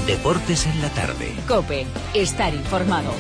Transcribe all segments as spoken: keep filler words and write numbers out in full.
Deportes en la tarde. COPE. Estar informado.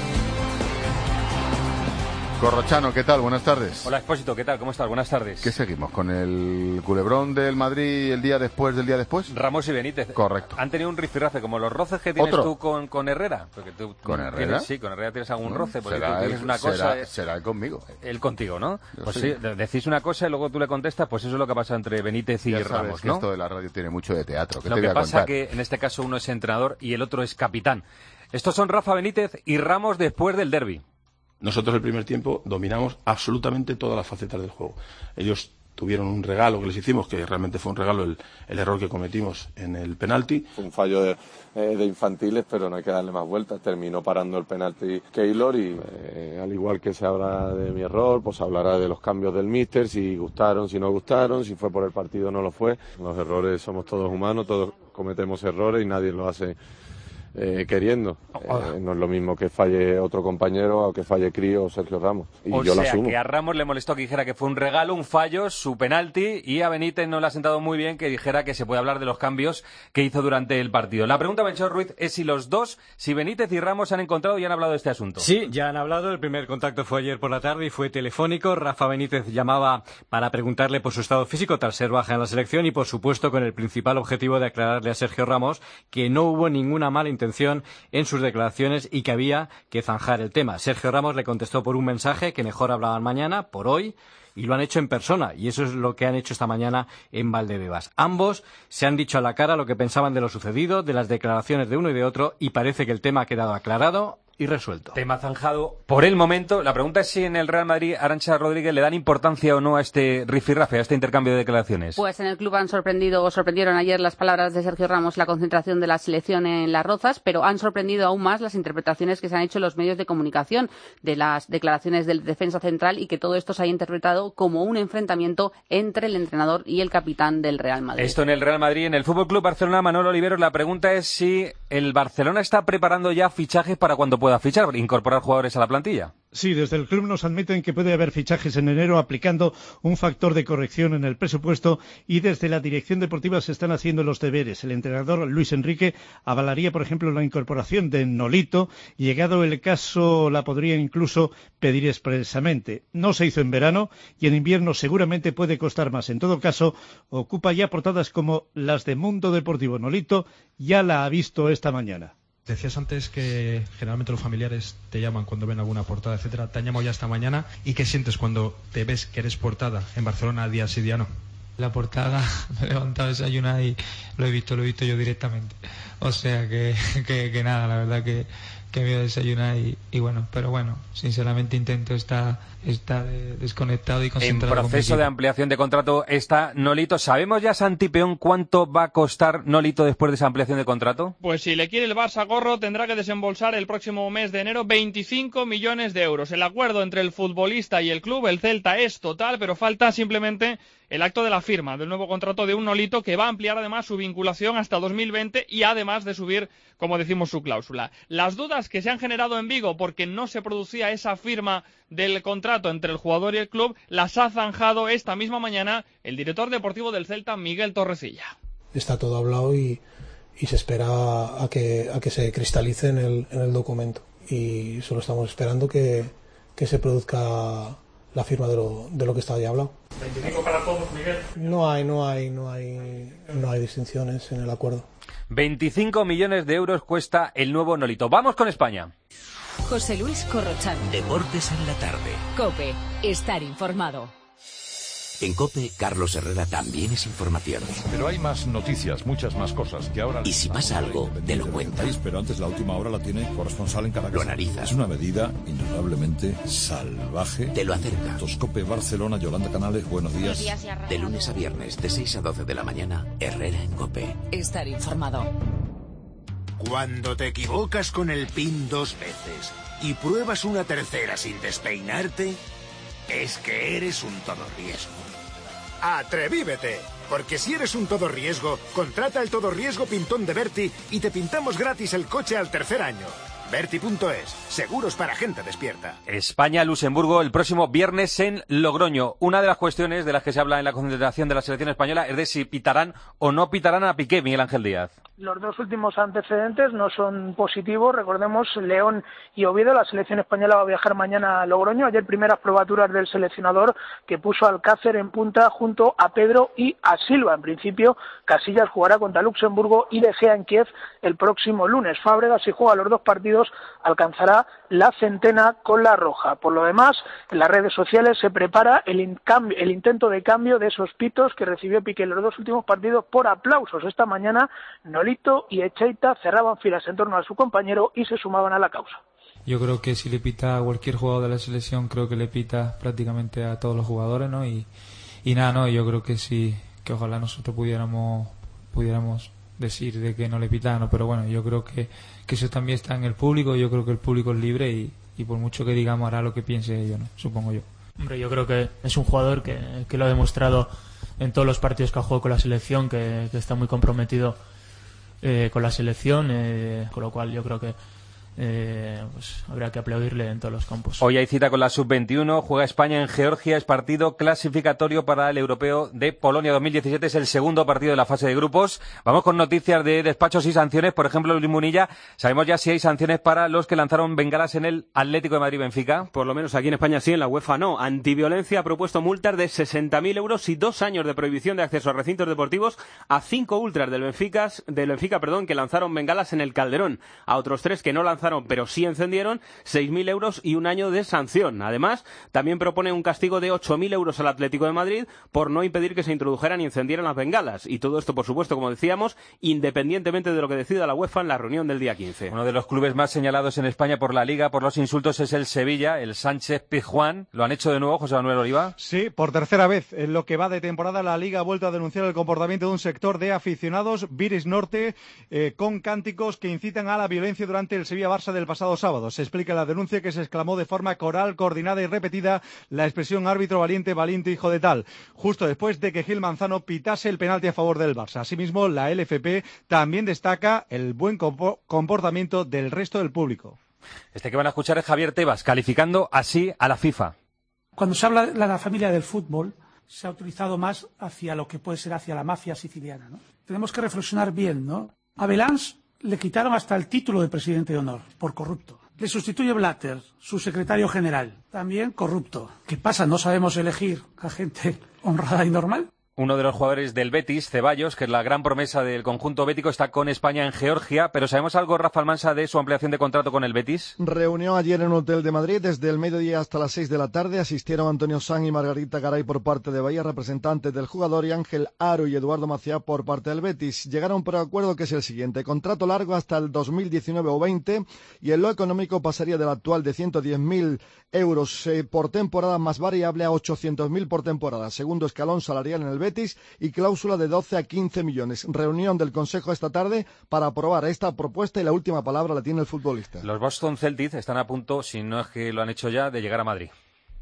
Corrochano, ¿qué tal? Buenas tardes. Hola, Expósito, ¿qué tal? ¿Cómo estás? Buenas tardes. ¿Qué seguimos? ¿Con el culebrón del Madrid el día después del día después? Ramos y Benítez. Correcto. Han tenido un rifirrafe, como los roces que tienes ¿Otro? tú con, con Herrera. Porque tú ¿Con Herrera? Tienes, sí, con Herrera tienes algún roce. Porque será tú dices él, una cosa... será, eh, será él conmigo. Él contigo, ¿no? Yo Pues sí. sí, decís una cosa y luego tú le contestas, pues eso es lo que pasa entre Benítez y Ya sabes Ramos, que ¿no? esto de la radio tiene mucho de teatro. ¿Qué Lo te que voy a pasa contar? que en este caso uno es entrenador y el otro es capitán. Estos son Rafa Benítez y Ramos después del derbi. Nosotros el primer tiempo dominamos absolutamente todas las facetas del juego. Ellos tuvieron un regalo que les hicimos, que realmente fue un regalo el, el error que cometimos en el penalti. Fue un fallo de, eh, de infantiles, pero no hay que darle más vueltas. Terminó parando el penalti Keylor y eh, al igual que se hablará de mi error, pues hablará de los cambios del míster, si gustaron, si no gustaron, si fue por el partido o no lo fue. Los errores, somos todos humanos, todos cometemos errores y nadie lo hace Eh, queriendo. Eh, no es lo mismo que falle otro compañero o que falle Crío o Sergio Ramos. Y o yo sea, lo asumo. que a Ramos le molestó que dijera que fue un regalo, un fallo, su penalti, y a Benítez no le ha sentado muy bien que dijera que se puede hablar de los cambios que hizo durante el partido. La pregunta, Melchor Ruiz, es si los dos, si Benítez y Ramos han encontrado y han hablado de este asunto. Sí, ya han hablado. El primer contacto fue ayer por la tarde y fue telefónico. Rafa Benítez llamaba para preguntarle por su estado físico tras ser baja en la selección y, por supuesto, con el principal objetivo de aclararle a Sergio Ramos que no hubo ninguna mala intención en sus declaraciones y que había que zanjar el tema. Sergio Ramos le contestó por un mensaje que mejor hablaban mañana, por hoy, y lo han hecho en persona, y eso es lo que han hecho esta mañana en Valdebebas. Ambos se han dicho a la cara lo que pensaban de lo sucedido, de las declaraciones de uno y de otro, y parece que el tema ha quedado aclarado y resuelto. Tema zanjado por el momento. La pregunta es si en el Real Madrid, Arantxa Rodríguez, le dan importancia o no a este rifirrafe, a este intercambio de declaraciones. Pues en el club han sorprendido o sorprendieron ayer las palabras de Sergio Ramos, la concentración de la selección en Las Rozas, pero han sorprendido aún más las interpretaciones que se han hecho en los medios de comunicación de las declaraciones del defensa central y que todo esto se haya interpretado como un enfrentamiento entre el entrenador y el capitán del Real Madrid. Esto en el Real Madrid. En el Fútbol Club Barcelona, Manolo Oliveros, la pregunta es si el Barcelona está preparando ya fichajes para cuando pueda fichar, incorporar jugadores a la plantilla. Sí, desde el club nos admiten que puede haber fichajes en enero aplicando un factor de corrección en el presupuesto y desde la dirección deportiva se están haciendo los deberes. El entrenador Luis Enrique avalaría, por ejemplo, la incorporación de Nolito y, llegado el caso, la podría incluso pedir expresamente. No se hizo en verano y en invierno seguramente puede costar más. En todo caso, ocupa ya portadas como las de Mundo Deportivo. Nolito ya la ha visto esta mañana. Decías antes que generalmente los familiares te llaman cuando ven alguna portada, etcétera. Te han llamado ya esta mañana. ¿Y qué sientes cuando te ves que eres portada en Barcelona día sí día no? La portada, me he levantado a desayunar y lo he visto, lo he visto yo directamente. O sea que, que, que nada, la verdad que, que me he ido a desayunar y, y bueno, pero bueno, sinceramente intento estar, estar desconectado y concentrado. En proceso de ampliación de contrato está Nolito. ¿Sabemos ya, Santi Peón, cuánto va a costar Nolito después de esa ampliación de contrato? Pues si le quiere el Barça Gorro, tendrá que desembolsar el próximo mes de enero veinticinco millones de euros. El acuerdo entre el futbolista y el club, el Celta, es total, pero falta simplemente el acto de la firma del nuevo contrato de un Nolito que va a ampliar además su vinculación hasta dos mil veinte y además de subir, como decimos, su cláusula. Las dudas que se han generado en Vigo porque no se producía esa firma del contrato entre el jugador y el club las ha zanjado esta misma mañana el director deportivo del Celta, Miguel Torrecilla. Está todo hablado y, y se espera a que, a que se cristalice en el, en el documento y solo estamos esperando que, que se produzca la firma de lo, de lo que está ya hablado. ¿veinticinco para todos, Miguel? No hay, no hay, no hay, no hay distinciones en el acuerdo. veinticinco millones de euros cuesta el nuevo Nolito. Vamos con España. José Luis Corrochano. Deportes en la tarde. COPE. Estar informado. En COPE, Carlos Herrera también es información. Pero hay más noticias, muchas más cosas que ahora... Y si pasa algo, te lo cuenta. Pero antes la última hora la tiene corresponsal en Caracas. Lo analiza. Es una medida indudablemente salvaje. Te lo acerca. COPE Barcelona, Yolanda Canales, buenos días. Buenos días. De lunes a viernes, de seis a doce de la mañana, Herrera en COPE. Estar informado. Cuando te equivocas con el pin dos veces y pruebas una tercera sin despeinarte, es que eres un todo riesgo. ¡Atrevívete! Porque si eres un todo riesgo, contrata el todo riesgo pintón de Berti y te pintamos gratis el coche al tercer año. Berti punto es, seguros para gente despierta. España-Luxemburgo el próximo viernes en Logroño. Una de las cuestiones de las que se habla en la concentración de la selección española es de si pitarán o no pitarán a Piqué, Miguel Ángel Díaz. Los dos últimos antecedentes no son positivos. Recordemos, León y Oviedo. La selección española va a viajar mañana a Logroño. Ayer primeras probaturas del seleccionador, que puso a Alcácer en punta junto a Pedro y a Silva. En principio, Casillas jugará contra Luxemburgo y De Gea en Kiev el próximo lunes. Fábregas, si juega los dos partidos, alcanzará la centena con la roja. Por lo demás, en las redes sociales se prepara el, incambio, el intento de cambio de esos pitos que recibió Piqué en los dos últimos partidos por aplausos. Esta mañana Nolito y Echeita cerraban filas en torno a su compañero y se sumaban a la causa. Yo creo que si le pita a cualquier jugador de la selección, creo que le pita prácticamente a todos los jugadores, ¿no? Y, y nada, no, yo creo que sí, que ojalá nosotros pudiéramos pudiéramos decir de que no le pitan, ¿no? Pero bueno, yo creo que, que eso también está en el público. Yo creo que el público es libre y, y por mucho que digamos hará lo que piense ellos, ¿no? Supongo yo. Hombre, yo creo que es un jugador que, que lo ha demostrado en todos los partidos que ha jugado con la selección, que, que está muy comprometido eh, con la selección, eh, con lo cual yo creo que Eh, pues habrá que aplaudirle en todos los campos. Hoy hay cita con la sub veintiuno, juega España en Georgia, es partido clasificatorio para el Europeo de Polonia dos mil diecisiete, es el segundo partido de la fase de grupos. Vamos con noticias de despachos y sanciones. Por ejemplo, Luis Munilla, sabemos ya si hay sanciones para los que lanzaron bengalas en el Atlético de Madrid-Benfica. Por lo menos aquí en España sí, en la UEFA no. Antiviolencia ha propuesto multas de sesenta mil euros y dos años de prohibición de acceso a recintos deportivos a cinco ultras del Benfica, del Benfica perdón, que lanzaron bengalas en el Calderón. A otros tres que no lanzaron pero sí encendieron, seis mil euros y un año de sanción. Además, también propone un castigo de ocho mil euros al Atlético de Madrid por no impedir que se introdujeran y encendieran las bengalas. Y todo esto, por supuesto, como decíamos, independientemente de lo que decida la UEFA en la reunión del día quince. Uno de los clubes más señalados en España por la Liga por los insultos es el Sevilla, el Sánchez Pizjuán. ¿Lo han hecho de nuevo, José Manuel Oliva? Sí, por tercera vez. En lo que va de temporada, la Liga ha vuelto a denunciar el comportamiento de un sector de aficionados, Viris Norte, eh, con cánticos que incitan a la violencia durante el Sevilla-Barça del pasado sábado. Se explica la denuncia que se exclamó de forma coral, coordinada y repetida la expresión árbitro valiente, valiente, hijo de tal, justo después de que Gil Manzano pitase el penalti a favor del Barça. Asimismo, la L F P también destaca el buen comportamiento del resto del público. Este que van a escuchar es Javier Tebas, calificando así a la FIFA. Cuando se habla de la familia del fútbol, se ha utilizado más hacia lo que puede ser hacia la mafia siciliana, ¿no? Tenemos que reflexionar bien, ¿no? A Belange le quitaron hasta el título de presidente de honor, por corrupto. Le sustituye Blatter, su secretario general, también corrupto. ¿Qué pasa? ¿No sabemos elegir a gente honrada y normal? Uno de los jugadores del Betis, Ceballos, que es la gran promesa del conjunto bético, está con España en Georgia. ¿Pero sabemos algo, Rafa Almansa, de su ampliación de contrato con el Betis? Reunión ayer en un hotel de Madrid. Desde el mediodía hasta las seis de la tarde asistieron Antonio Sanz y Margarita Garay por parte de Bahía, representantes del jugador, y Ángel Aro y Eduardo Maciá por parte del Betis. Llegaron por acuerdo que es el siguiente: contrato largo hasta el dos mil diecinueve o veinte, y en lo económico pasaría del actual de ciento diez mil euros eh, por temporada más variable a ochocientos mil por temporada. Segundo escalón salarial en el Betis y cláusula de doce a quince millones. Reunión del Consejo esta tarde para aprobar esta propuesta y la última palabra la tiene el futbolista. Los Boston Celtics están a punto, si no es que lo han hecho ya, de llegar a Madrid.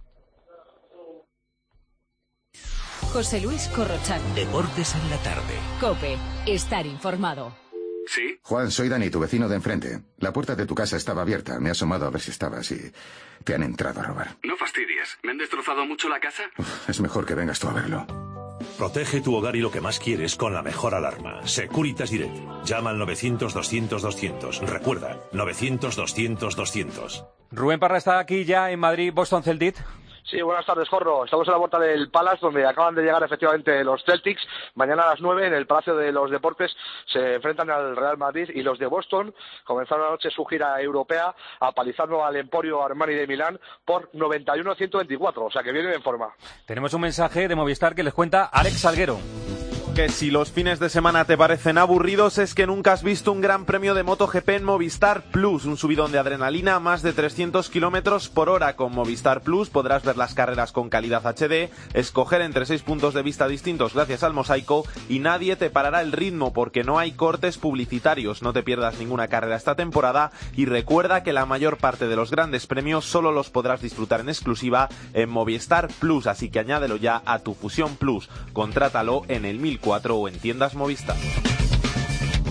José Luis Corrochano. Deportes en la tarde. COPE. Estar informado. ¿Sí? Juan, soy Dani, tu vecino de enfrente. La puerta de tu casa estaba abierta. Me he asomado a ver si estabas y te han entrado a robar. No fastidies. ¿Me han destrozado mucho la casa? Uf, es mejor que vengas tú a verlo. Protege tu hogar y lo que más quieres con la mejor alarma. Securitas Direct. Llama al novecientos doscientos doscientos. Recuerda, novecientos doscientos doscientos. Rubén Parra está aquí ya en Madrid, Boston Celtics. Sí, buenas tardes, Jorro. Estamos en la puerta del Palace, donde acaban de llegar efectivamente los Celtics. Mañana a las nueve, en el Palacio de los Deportes, se enfrentan al Real Madrid, y los de Boston comenzaron anoche su gira europea apalizando al Emporio Armani de Milán por noventa y uno a ciento veinticuatro, o sea que vienen en forma. Tenemos un mensaje de Movistar que les cuenta Alex Salguero. Que si los fines de semana te parecen aburridos es que nunca has visto un gran premio de MotoGP en Movistar Plus, un subidón de adrenalina a más de trescientos kilómetros por hora. Con Movistar Plus podrás ver las carreras con calidad H D, escoger entre seis puntos de vista distintos gracias al mosaico, y nadie te parará el ritmo porque no hay cortes publicitarios. No te pierdas ninguna carrera esta temporada y recuerda que la mayor parte de los grandes premios solo los podrás disfrutar en exclusiva en Movistar Plus, así que añádelo ya a tu Fusión Plus. Contrátalo en el mil cuatro o en tiendas Movistar.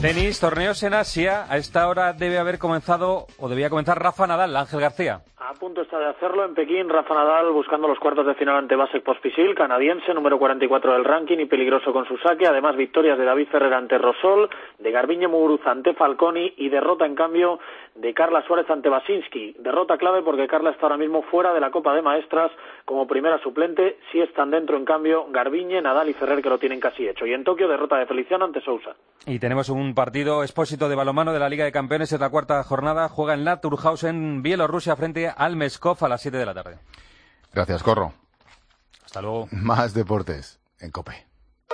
Tenis, torneos en Asia. A esta hora debe haber comenzado, o debía comenzar, Rafa Nadal, Ángel García. A punto está de hacerlo en Pekín, Rafa Nadal buscando los cuartos de final ante Vasek Pospisil, canadiense, número cuarenta y cuatro del ranking y peligroso con su saque. Además, victorias de David Ferrer ante Rosol, de Garbiñe Muguruza ante Falconi y derrota, en cambio, de Carla Suárez ante Basinski. Derrota clave porque Carla está ahora mismo fuera de la Copa de Maestras como primera suplente. Sí están dentro, en cambio, Garbiñe, Nadal y Ferrer, que lo tienen casi hecho. Y en Tokio, derrota de Feliciano ante Sousa. Y tenemos un partido expósito de balonmano de la Liga de Campeones. En la cuarta jornada juega en Naturhausen, Bielorrusia, frente al Meskov a las siete de la tarde. Gracias, Corro. Hasta luego. Más deportes en COPE.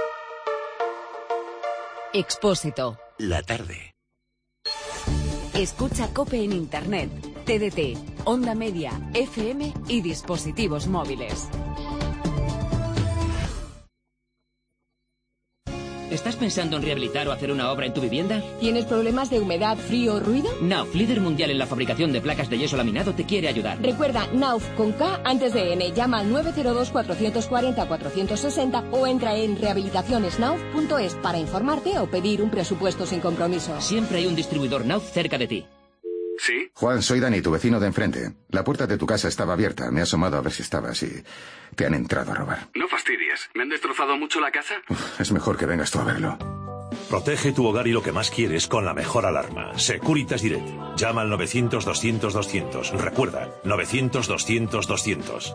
Expósito. La tarde. Escucha COPE en Internet, T D T, Onda Media, F M y dispositivos móviles. ¿Estás pensando en rehabilitar o hacer una obra en tu vivienda? ¿Tienes problemas de humedad, frío o ruido? Nauf, líder mundial en la fabricación de placas de yeso laminado, te quiere ayudar. Recuerda, Nauf con K antes de N. Llama al nueve cero dos, cuatro cuatro cero, cuatro seis cero o entra en rehabilitaciones nauf punto es para informarte o pedir un presupuesto sin compromiso. Siempre hay un distribuidor Nauf cerca de ti. ¿Sí? Juan, soy Dani, tu vecino de enfrente. La puerta de tu casa estaba abierta. Me he asomado a ver si estabas y te han entrado a robar. No fastidies. ¿Me han destrozado mucho la casa? Uf, es mejor que vengas tú a verlo. Protege tu hogar y lo que más quieres con la mejor alarma. Securitas Direct. Llama al novecientos, doscientos, doscientos. Recuerda, novecientos, doscientos, doscientos.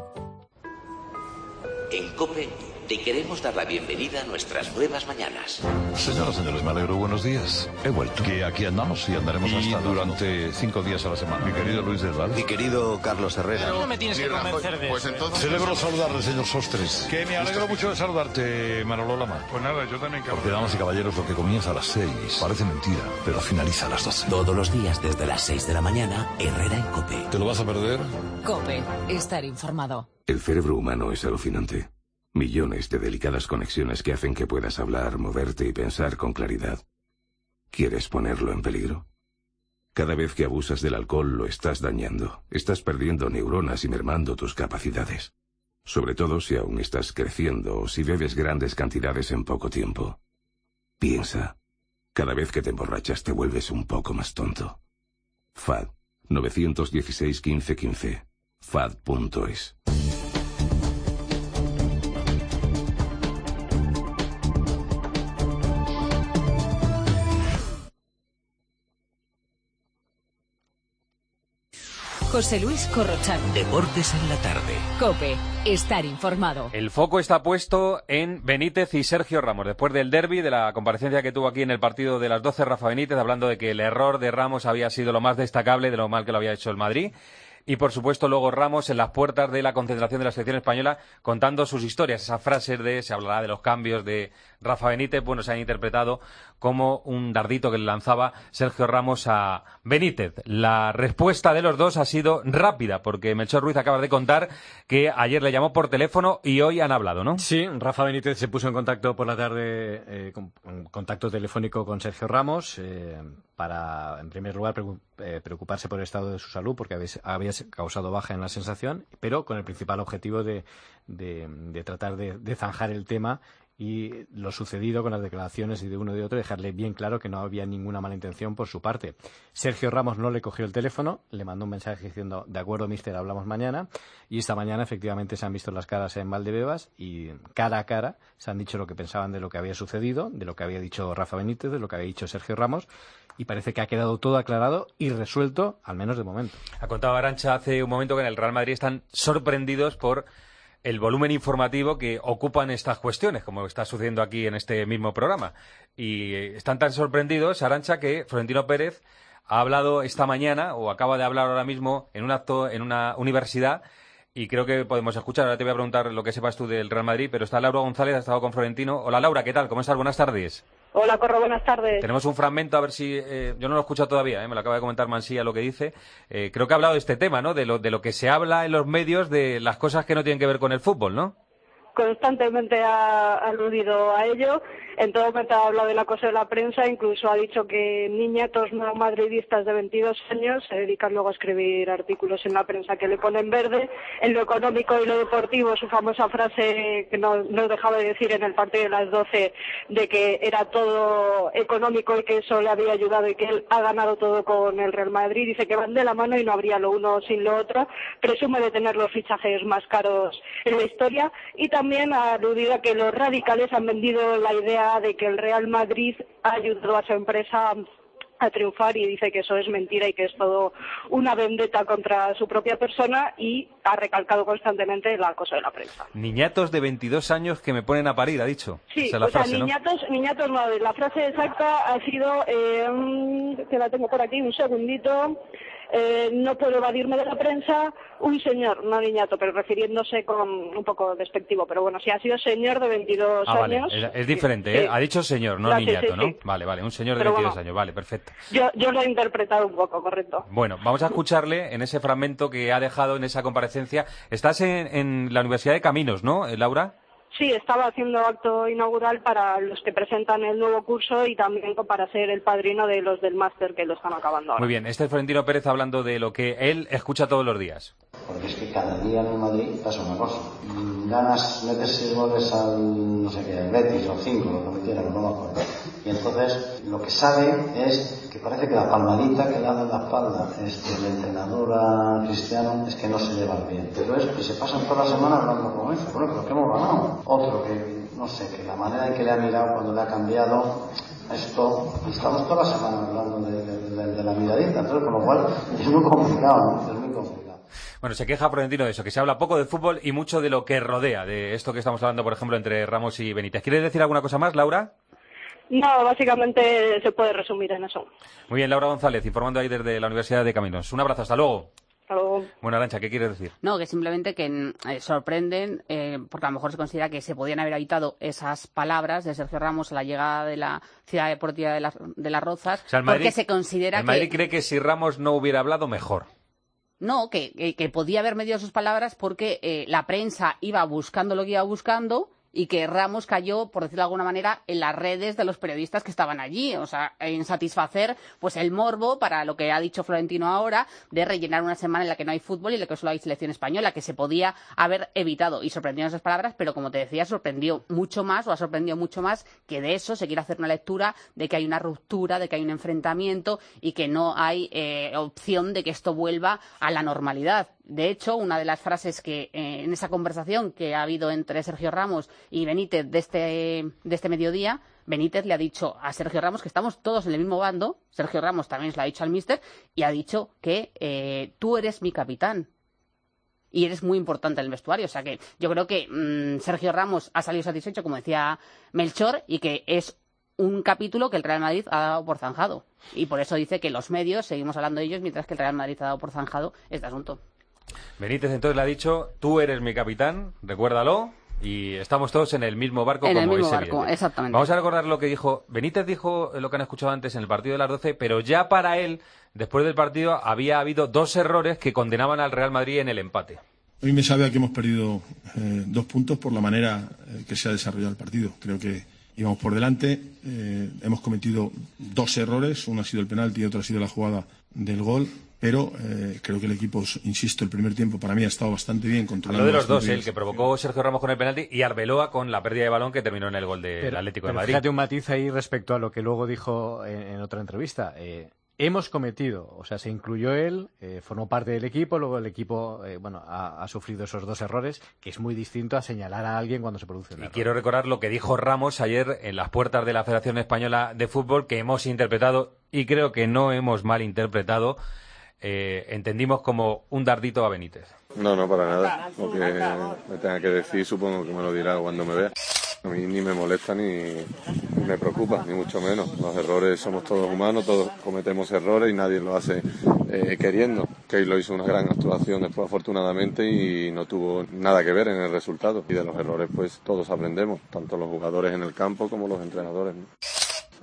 En COPE te queremos dar la bienvenida a nuestras nuevas mañanas. Señoras, señores, me alegro. Buenos días. He vuelto. Que aquí andamos y andaremos y hasta durante cinco días a la semana. Mi querido Luis del Val. Mi querido Carlos Herrera. No me tienes que convencer de Pues eso. entonces... Celebro saludarle, señor Sostres. Que me alegro mucho de saludarte, Manolo Lama. Pues nada, yo también. Porque, damas y caballeros, lo que comienza a las seis parece mentira, pero finaliza a las doce. Todos los días desde las seis de la mañana, Herrera en COPE. ¿Te lo vas a perder? COPE. Estar informado. El cerebro humano es alucinante. Millones de delicadas conexiones que hacen que puedas hablar, moverte y pensar con claridad. ¿Quieres ponerlo en peligro? Cada vez que abusas del alcohol lo estás dañando. Estás perdiendo neuronas y mermando tus capacidades. Sobre todo si aún estás creciendo o si bebes grandes cantidades en poco tiempo. Piensa. Cada vez que te emborrachas te vuelves un poco más tonto. F A D nueve uno seis, quince, quince. F A D punto es. José Luis Corrochano. Deportes en la tarde. COPE. Estar informado. El foco está puesto en Benítez y Sergio Ramos. Después del derbi, de la comparecencia que tuvo aquí en el partido de las doce, Rafa Benítez, hablando de que el error de Ramos había sido lo más destacable de lo mal que lo había hecho el Madrid. Y, por supuesto, luego Ramos en las puertas de la concentración de la selección española contando sus historias. Esas frases de, se hablará de los cambios de Rafa Benítez, bueno, se han interpretado como un dardito que le lanzaba Sergio Ramos a Benítez. La respuesta de los dos ha sido rápida, porque Melchor Ruiz acaba de contar que ayer le llamó por teléfono y hoy han hablado, ¿no? Sí, Rafa Benítez se puso en contacto por la tarde, eh, con, con contacto telefónico con Sergio Ramos, eh, para, en primer lugar, preocuparse por el estado de su salud, porque había, había causado baja en la sensación, pero con el principal objetivo de, de, de tratar de, de zanjar el tema y lo sucedido con las declaraciones y de uno y de otro, dejarle bien claro que no había ninguna mala intención por su parte. Sergio Ramos no le cogió el teléfono, le mandó un mensaje diciendo, de acuerdo, mister, hablamos mañana, y esta mañana efectivamente se han visto las caras en Valdebebas y cara a cara se han dicho lo que pensaban de lo que había sucedido, de lo que había dicho Rafa Benítez, de lo que había dicho Sergio Ramos, y parece que ha quedado todo aclarado y resuelto, al menos de momento. Ha contado Arantxa hace un momento que en el Real Madrid están sorprendidos por el volumen informativo que ocupan estas cuestiones, como está sucediendo aquí en este mismo programa. Y están tan sorprendidos, Arantxa, que Florentino Pérez ha hablado esta mañana, o acaba de hablar ahora mismo, en un acto en una universidad, y creo que podemos escuchar. Ahora te voy a preguntar lo que sepas tú del Real Madrid, pero está Laura González, ha estado con Florentino. Hola, Laura, ¿qué tal? ¿Cómo estás? Buenas tardes. Hola, Corro, buenas tardes. Tenemos un fragmento, a ver si... Eh, yo no lo he escuchado todavía, eh, me lo acaba de comentar Mansilla lo que dice. Eh, creo que ha hablado de este tema, ¿no? De lo, de lo que se habla en los medios, de las cosas que no tienen que ver con el fútbol, ¿no? constantemente ha aludido a ello. En todo momento ha hablado del acoso de la prensa, incluso ha dicho que niñatos no madridistas de veintidós años se dedican luego a escribir artículos en la prensa que le ponen verde. En lo económico y lo deportivo, su famosa frase que no, no dejaba de decir en el partido de las doce, de que era todo económico y que eso le había ayudado y que él ha ganado todo con el Real Madrid. Dice que van de la mano y no habría lo uno sin lo otro. Presume de tener los fichajes más caros en la historia y también ha aludido a que los radicales han vendido la idea de que el Real Madrid ha ayudado a su empresa a triunfar y dice que eso es mentira y que es todo una vendetta contra su propia persona y ha recalcado constantemente el acoso de la prensa. Niñatos de veintidós años que me ponen a parir, ha dicho. Sí, Esa es la o sea, frase, niñatos, ¿no? niñatos no, la frase exacta ha sido, eh, que la tengo por aquí, un segundito, eh, no puedo evadirme de la prensa, un señor, no niñato, pero refiriéndose con un poco despectivo, pero bueno, sí ha sido señor de veintidós Ah, vale, años. es, es diferente, Sí, ¿eh? sí. Ha dicho señor, no Gracias, niñato, sí, ¿no? sí. Vale, vale, un señor de Pero veintidós bueno. años, vale, perfecto. Yo, yo lo he interpretado un poco, correcto. Bueno, vamos a escucharle en ese fragmento que ha dejado en esa comparecencia. Estás en, en la Universidad de Caminos, ¿no, eh, Laura? Sí, estaba haciendo acto inaugural para los que presentan el nuevo curso y también para ser el padrino de los del máster que lo están acabando ahora. Muy bien, este es Florentino Pérez hablando de lo que él escucha todos los días. Porque es que cada día en el Madrid pasa una cosa. Ganas, metes seis goles al, no sé qué, al Betis o cinco, lo que metieran, no me acuerdo. Y entonces lo que sabe es que parece que la palmadita que le dan en la espalda este, el entrenador a Cristiano es que no se lleva bien. Pero es que se pasan toda la semana hablando con eso. Bueno, pero que hemos ganado. Otro que, no sé, que la manera en que le ha mirado cuando le ha cambiado esto, estamos toda la semana hablando de, de, de, de la miradita, entonces con lo cual es muy complicado, ¿no? Es muy complicado. Bueno, se queja Florentino de eso, que se habla poco de fútbol y mucho de lo que rodea, de esto que estamos hablando, por ejemplo, entre Ramos y Benítez. ¿Quieres decir alguna cosa más, Laura? No, básicamente se puede resumir en eso. Muy bien, Laura González, informando ahí desde la Universidad de Caminos. Un abrazo, hasta luego. Hasta luego. Bueno, Arantxa, ¿qué quieres decir? No, que simplemente que eh, sorprenden, eh, porque a lo mejor se considera que se podían haber evitado esas palabras de Sergio Ramos a la llegada de la Ciudad Deportiva de, la, de Las Rozas, O sea, el porque Madrid, se considera el Madrid que... cree que si Ramos no hubiera hablado, mejor. No, que, que, que podía haber medido sus palabras porque eh, la prensa iba buscando lo que iba buscando y que Ramos cayó, por decirlo de alguna manera, en las redes de los periodistas que estaban allí, o sea, en satisfacer pues el morbo para lo que ha dicho Florentino ahora, de rellenar una semana en la que no hay fútbol y en la que solo hay selección española, que se podía haber evitado. Y sorprendieron esas palabras, pero como te decía, sorprendió mucho más, o ha sorprendido mucho más, que de eso se quiere hacer una lectura de que hay una ruptura, de que hay un enfrentamiento y que no hay eh, opción de que esto vuelva a la normalidad. De hecho, una de las frases que eh, en esa conversación que ha habido entre Sergio Ramos y Benítez de este, de este mediodía, Benítez le ha dicho a Sergio Ramos que estamos todos en el mismo bando. Sergio Ramos también se lo ha dicho al míster y ha dicho que eh, tú eres mi capitán y eres muy importante en el vestuario. O sea que yo creo que mmm, Sergio Ramos ha salido satisfecho, como decía Melchor, y que es un capítulo que el Real Madrid ha dado por zanjado. Y por eso dice que los medios seguimos hablando de ellos mientras que el Real Madrid ha dado por zanjado este asunto. Benítez entonces le ha dicho, tú eres mi capitán, recuérdalo, y estamos todos en el mismo barco. En como el mismo es barco, evidente. exactamente. Vamos a recordar lo que dijo Benítez, dijo lo que han escuchado antes en el partido de las doce, pero ya para él, después del partido, había habido dos errores que condenaban al Real Madrid en el empate. A mí me sabe a que hemos perdido eh, dos puntos por la manera eh, que se ha desarrollado el partido. Creo que íbamos por delante, eh, hemos cometido dos errores, uno ha sido el penalti y otro ha sido la jugada del gol. Pero eh, creo que el equipo, insisto, el primer tiempo para mí ha estado bastante bien controlando. Habló de los dos, bien. el que provocó Sergio Ramos con el penalti y Arbeloa con la pérdida de balón que terminó en el gol del pero, Atlético pero de Madrid. Fíjate un matiz ahí respecto a lo que luego dijo en, en otra entrevista. Eh, hemos cometido, o sea, se incluyó él, eh, formó parte del equipo, luego el equipo eh, bueno, ha, ha sufrido esos dos errores, que es muy distinto a señalar a alguien cuando se produce un y error. quiero recordar lo que dijo Ramos ayer en las puertas de la Federación Española de Fútbol, que hemos interpretado, y creo que no hemos malinterpretado, eh, entendimos como un dardito a Benítez. No, no, para nada. Lo que me tenga que decir supongo que me lo dirá cuando me vea. A mí ni me molesta ni, ni me preocupa, ni mucho menos. Los errores, somos todos humanos, todos cometemos errores y nadie lo hace eh, queriendo. Key lo hizo una gran actuación después afortunadamente y no tuvo nada que ver en el resultado. Y de los errores pues todos aprendemos, tanto los jugadores en el campo como los entrenadores, ¿no?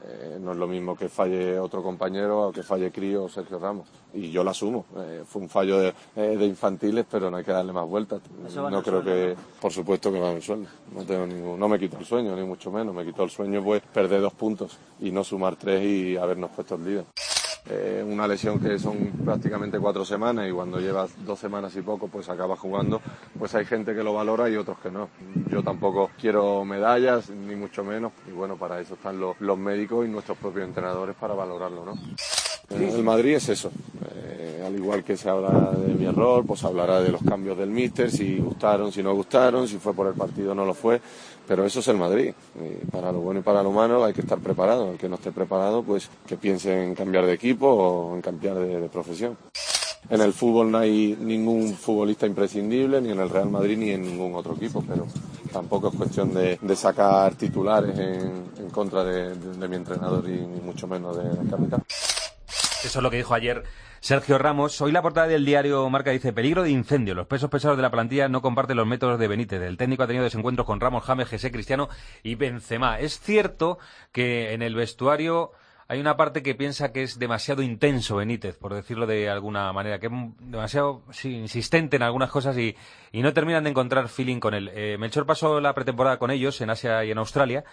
Eh, no es lo mismo que falle otro compañero o que falle Crío o Sergio Ramos. Y yo lo asumo. Eh, fue un fallo de, eh, de infantiles, pero no hay que darle más vueltas. No creo que, por supuesto que va en el sueño. No tengo ningún, no me quitó el sueño, ni mucho menos. Me quitó el sueño pues perder dos puntos y no sumar tres y habernos puesto el líder. Eh, una lesión que son prácticamente cuatro semanas y cuando llevas dos semanas y poco pues acabas jugando, pues hay gente que lo valora y otros que no. Yo tampoco quiero medallas ni mucho menos y bueno, para eso están los, los médicos y nuestros propios entrenadores para valorarlo, ¿no? El Madrid es eso, eh, al igual que se habla de mi error, pues hablará de los cambios del míster, si gustaron, si no gustaron, si fue por el partido o no lo fue, pero eso es el Madrid, y para lo bueno y para lo malo hay que estar preparado, el que no esté preparado pues que piense en cambiar de equipo o en cambiar de, de profesión. En el fútbol no hay ningún futbolista imprescindible, ni en el Real Madrid ni en ningún otro equipo, pero tampoco es cuestión de, de sacar titulares en, en contra de, de, de mi entrenador y ni mucho menos del capitán. Eso es lo que dijo ayer Sergio Ramos. Hoy la portada del diario Marca dice: peligro de incendio. Los pesos pesados de la plantilla no comparten los métodos de Benítez. El técnico ha tenido desencuentros con Ramos, James, José, Cristiano y Benzema. Es cierto que en el vestuario hay una parte que piensa que es demasiado intenso Benítez, por decirlo de alguna manera, que es demasiado sí, insistente en algunas cosas y, y no terminan de encontrar feeling con él. Eh, Melchor pasó la pretemporada con ellos en Asia y en Australia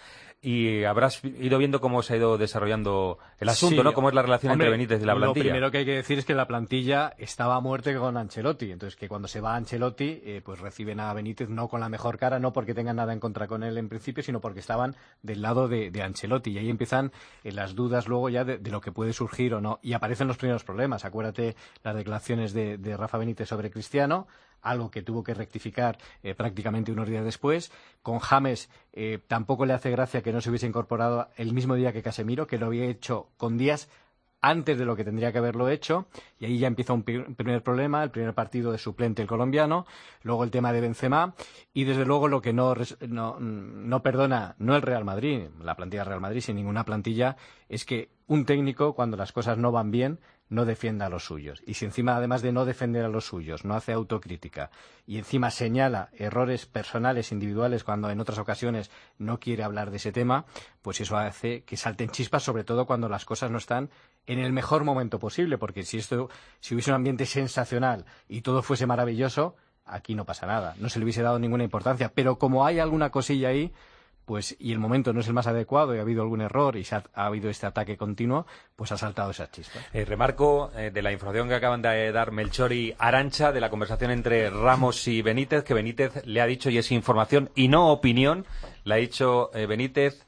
y habrás ido viendo cómo se ha ido desarrollando el asunto, sí, ¿no? Cómo es la relación hombre, entre Benítez y la plantilla. Lo primero que hay que decir es que la plantilla estaba a muerte con Ancelotti, entonces que cuando se va Ancelotti eh, pues reciben a Benítez no con la mejor cara, no porque tengan nada en contra con él en principio, sino porque estaban del lado de, de Ancelotti y ahí empiezan eh, las dudas luego ya de, de lo que puede surgir o no y aparecen los primeros problemas. Acuérdate las declaraciones de, de Rafa Benítez sobre Cristiano, algo que tuvo que rectificar eh, prácticamente unos días después. Con James eh, tampoco le hace gracia que no se hubiese incorporado el mismo día que Casemiro, que lo había hecho con días antes de lo que tendría que haberlo hecho, y ahí ya empieza un primer problema, el primer partido de suplente el colombiano, luego el tema de Benzema, y desde luego lo que no, no, no perdona, no el Real Madrid, la plantilla del Real Madrid, sin ninguna plantilla, es que un técnico, cuando las cosas no van bien, no defienda a los suyos. Y si encima, además de no defender a los suyos, no hace autocrítica y encima señala errores personales, individuales, cuando en otras ocasiones no quiere hablar de ese tema, pues eso hace que salten chispas, sobre todo cuando las cosas no están en el mejor momento posible, porque si esto, si hubiese un ambiente sensacional y todo fuese maravilloso, aquí no pasa nada, no se le hubiese dado ninguna importancia. Pero como hay alguna cosilla ahí, pues y el momento no es el más adecuado y ha habido algún error y se ha, ha habido este ataque continuo, pues ha saltado esas chispas. Eh, remarco eh, de la información que acaban de dar Melchor y Arantxa de la conversación entre Ramos y Benítez, que Benítez le ha dicho, y es información y no opinión, le ha dicho eh, Benítez: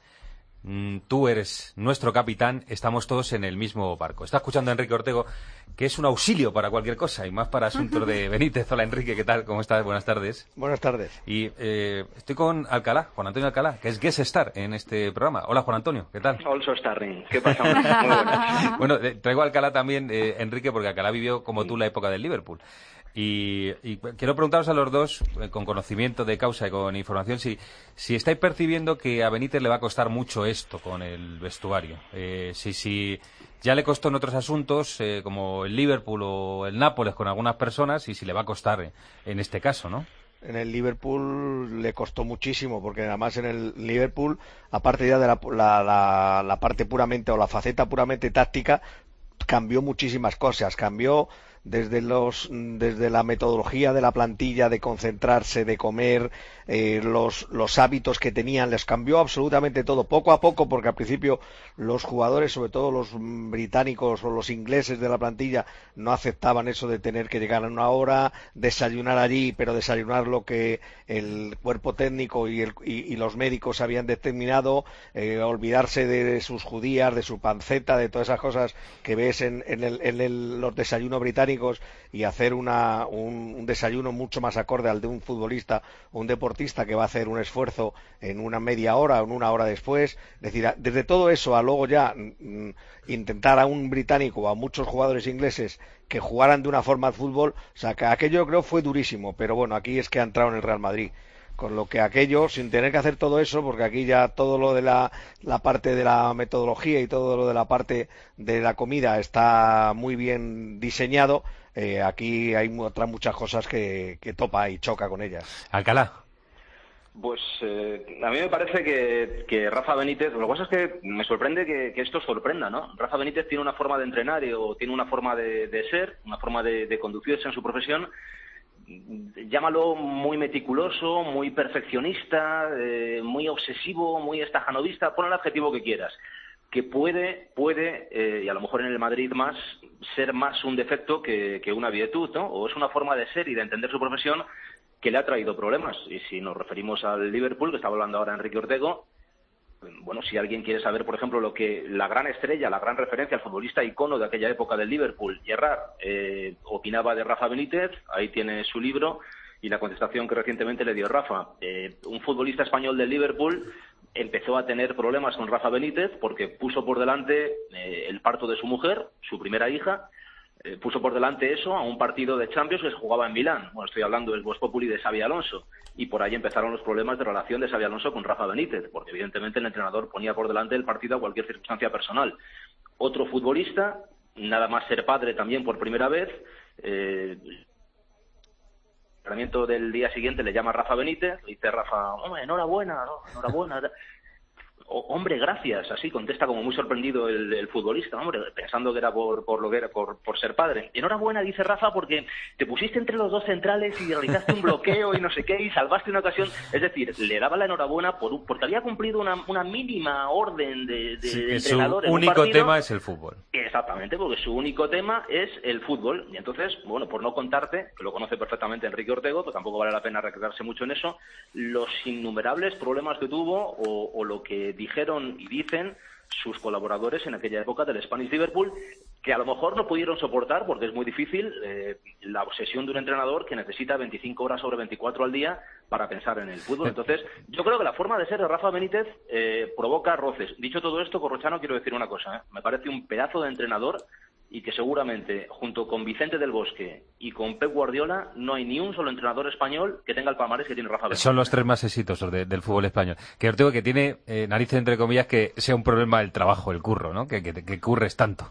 tú eres nuestro capitán, estamos todos en el mismo barco. Está escuchando a Enrique Ortego, que es un auxilio para cualquier cosa y más para asuntos de Benítez. Hola Enrique, ¿qué tal? ¿Cómo estás? Buenas tardes. Buenas tardes. Y eh, estoy con Alcalá, Juan Antonio Alcalá, que es guest star en este programa. Hola Juan Antonio, ¿qué tal? Also starring. ¿Qué pasa? Muy buenas. Bueno, eh, traigo a Alcalá también, eh, Enrique, porque Alcalá vivió como tú la época del Liverpool. Y, y quiero preguntaros a los dos, eh, con conocimiento de causa y con información, si, si estáis percibiendo que a Benítez le va a costar mucho esto con el vestuario. Eh, si, si ya le costó en otros asuntos, eh, como el Liverpool o el Nápoles con algunas personas, y si le va a costar eh, en este caso, ¿no? En el Liverpool le costó muchísimo, porque además en el Liverpool, aparte ya de la, la, la, la parte puramente o la faceta puramente táctica, cambió muchísimas cosas. Cambió desde los desde la metodología de la plantilla, de concentrarse, de comer, eh, los los hábitos que tenían, les cambió absolutamente todo, poco a poco, porque al principio los jugadores, sobre todo los británicos o los ingleses de la plantilla, no aceptaban eso de tener que llegar a una hora, desayunar allí, pero desayunar lo que el cuerpo técnico y, el, y, y los médicos habían determinado, eh, olvidarse de sus judías, de su panceta, de todas esas cosas que ves en, en, el, en el, los desayunos británicos, y hacer una, un, un desayuno mucho más acorde al de un futbolista o un deportista que va a hacer un esfuerzo en una media hora o en una hora después. Es decir, desde todo eso a luego ya mm, intentar a un británico o a muchos jugadores ingleses que jugaran de una forma al fútbol, o sea, que aquello yo creo fue durísimo, pero bueno, aquí es que ha entrado en el Real Madrid. Con lo que aquello, sin tener que hacer todo eso, porque aquí ya todo lo de la, la parte de la metodología y todo lo de la parte de la comida está muy bien diseñado, eh, aquí hay otras muchas cosas que, que topa y choca con ellas. Alcalá. Pues eh, a mí me parece que, que Rafa Benítez, lo que pasa es que me sorprende que, que esto sorprenda, ¿no? Rafa Benítez tiene una forma de entrenar y, o tiene una forma de, de ser, una forma de, de conducirse en su profesión, llámalo muy meticuloso, muy perfeccionista, eh, muy obsesivo, muy estajanovista, pon el adjetivo que quieras, que puede, puede eh, y a lo mejor en el Madrid más, ser más un defecto que, que una virtud, ¿no? O es una forma de ser y de entender su profesión que le ha traído problemas. Y si nos referimos al Liverpool, que estaba hablando ahora Enrique Ortego, bueno, si alguien quiere saber, por ejemplo, lo que la gran estrella, la gran referencia, el futbolista icono de aquella época del Liverpool, Gerrard, eh, opinaba de Rafa Benítez, ahí tiene su libro y la contestación que recientemente le dio Rafa. Eh, un futbolista español del Liverpool empezó a tener problemas con Rafa Benítez porque puso por delante eh, el parto de su mujer, su primera hija, eh, puso por delante eso a un partido de Champions que se jugaba en Milán. Bueno, estoy hablando del Vox Populi de Xabi Alonso. Y por ahí empezaron los problemas de relación de Xabi Alonso con Rafa Benítez, porque evidentemente el entrenador ponía por delante el partido a cualquier circunstancia personal. Otro futbolista, nada más ser padre también por primera vez, eh, el entrenamiento del día siguiente le llama Rafa Benítez, le dice Rafa, hombre, enhorabuena, ¿no? enhorabuena. O, hombre, gracias, así contesta como muy sorprendido el, el futbolista, hombre, pensando que era por, por lo que era, por, por ser padre. Enhorabuena, dice Rafa, porque te pusiste entre los dos centrales y realizaste un bloqueo y no sé qué, y salvaste una ocasión. Es decir, le daba la enhorabuena por, porque había cumplido una, una mínima orden de, de, sí, de su entrenador en un único partido. tema es el fútbol. Exactamente, porque su único tema es el fútbol. Y entonces, bueno, por no contarte, que lo conoce perfectamente Enrique Ortego, pero tampoco vale la pena recrearse mucho en eso, los innumerables problemas que tuvo o, o lo que dijeron y dicen sus colaboradores en aquella época del Spanish Liverpool, que a lo mejor no pudieron soportar, porque es muy difícil, eh, la obsesión de un entrenador que necesita veinticinco horas sobre veinticuatro al día para pensar en el fútbol. Entonces, yo creo que la forma de ser de Rafa Benítez eh, provoca roces. Dicho todo esto, Corrochano, quiero decir una cosa, ¿eh? Me parece un pedazo de entrenador y que seguramente, junto con Vicente del Bosque y con Pep Guardiola, no hay ni un solo entrenador español que tenga el palmarés que tiene Rafa Benítez. Son los tres más exitosos de, del fútbol español. Que Ortego, que tiene eh, narices, entre comillas, que sea un problema el trabajo, el curro, ¿no? Que, que, que curres tanto.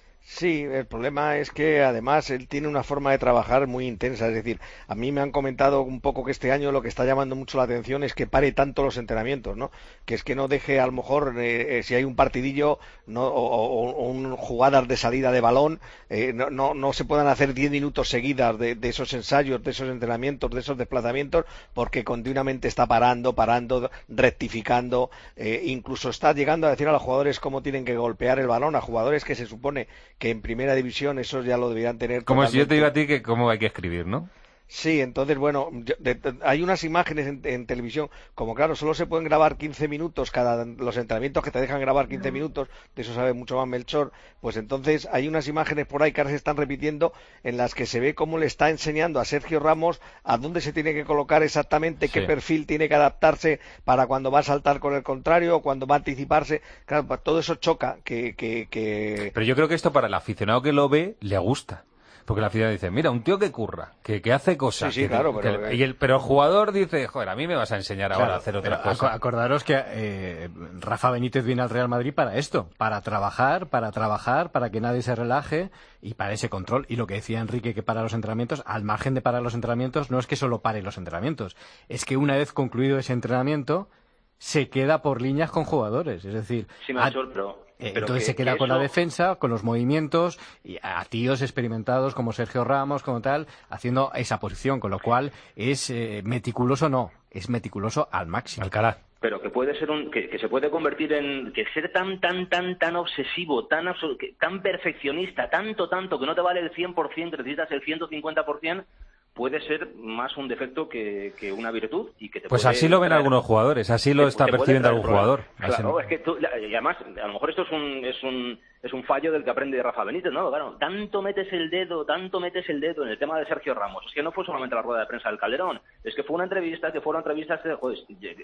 Sí, el problema es que además él tiene una forma de trabajar muy intensa, es decir, a mí me han comentado un poco que este año lo que está llamando mucho la atención es que pare tanto los entrenamientos, ¿no? Que es que no deje a lo mejor eh, eh, si hay un partidillo no, o, o, o un jugadas de salida de balón, eh, no, no, no se puedan hacer diez minutos seguidas de, de esos ensayos, de esos entrenamientos, de esos desplazamientos, porque continuamente está parando, parando, rectificando, eh, incluso está llegando a decir a los jugadores cómo tienen que golpear el balón, a jugadores que se supone que en primera división esos ya lo deberían tener. Como totalmente. si yo te digo a ti que cómo hay que escribir, ¿no? Sí, entonces, bueno, yo, de, de, hay unas imágenes en, en televisión, como claro, solo se pueden grabar quince minutos cada los entrenamientos que te dejan grabar quince minutos, de eso sabe mucho más Melchor, pues entonces hay unas imágenes por ahí que ahora se están repitiendo en las que se ve cómo le está enseñando a Sergio Ramos a dónde se tiene que colocar exactamente, qué sí. perfil tiene que adaptarse para cuando va a saltar con el contrario o cuando va a anticiparse. Claro, todo eso choca. Que, que, que... Pero yo creo que esto para el aficionado que lo ve le gusta. Porque la afición dice, mira, un tío que curra, que, que hace cosas. Sí, sí, que, claro, que, pero... Que, y el, pero el jugador dice, joder, a mí me vas a enseñar claro, ahora a hacer otras cosas. Acordaros que eh, Rafa Benítez viene al Real Madrid para esto, para trabajar, para trabajar, para que nadie se relaje y para ese control. Y lo que decía Enrique, que para los entrenamientos, al margen de parar los entrenamientos, no es que solo pare los entrenamientos, es que una vez concluido ese entrenamiento, se queda por líneas con jugadores. Es decir, sí, Melchor, pero... Eh, Pero entonces que, se queda que con eso... la defensa, con los movimientos, y a tíos experimentados como Sergio Ramos, como tal, haciendo esa posición, con lo cual es eh, meticuloso, no, es meticuloso al máximo. Alcalá. Pero que puede ser un, que, que se puede convertir en, que ser tan, tan, tan, tan obsesivo, tan, que, tan perfeccionista, tanto, tanto, que no te vale el cien por ciento, que necesitas el ciento cincuenta por ciento, puede ser más un defecto que, que una virtud. Y que te pues puede así lo ven traer, algunos jugadores, así lo te, está te percibiendo algún jugador. Claro, no. es que tú, y además, a lo mejor esto es un, es un, es un fallo del que aprende Rafa Benítez, ¿no? Claro, tanto metes el dedo, tanto metes el dedo en el tema de Sergio Ramos. Es que no fue solamente la rueda de prensa del Calderón, es que fue una entrevista, que fueron entrevistas que, joder,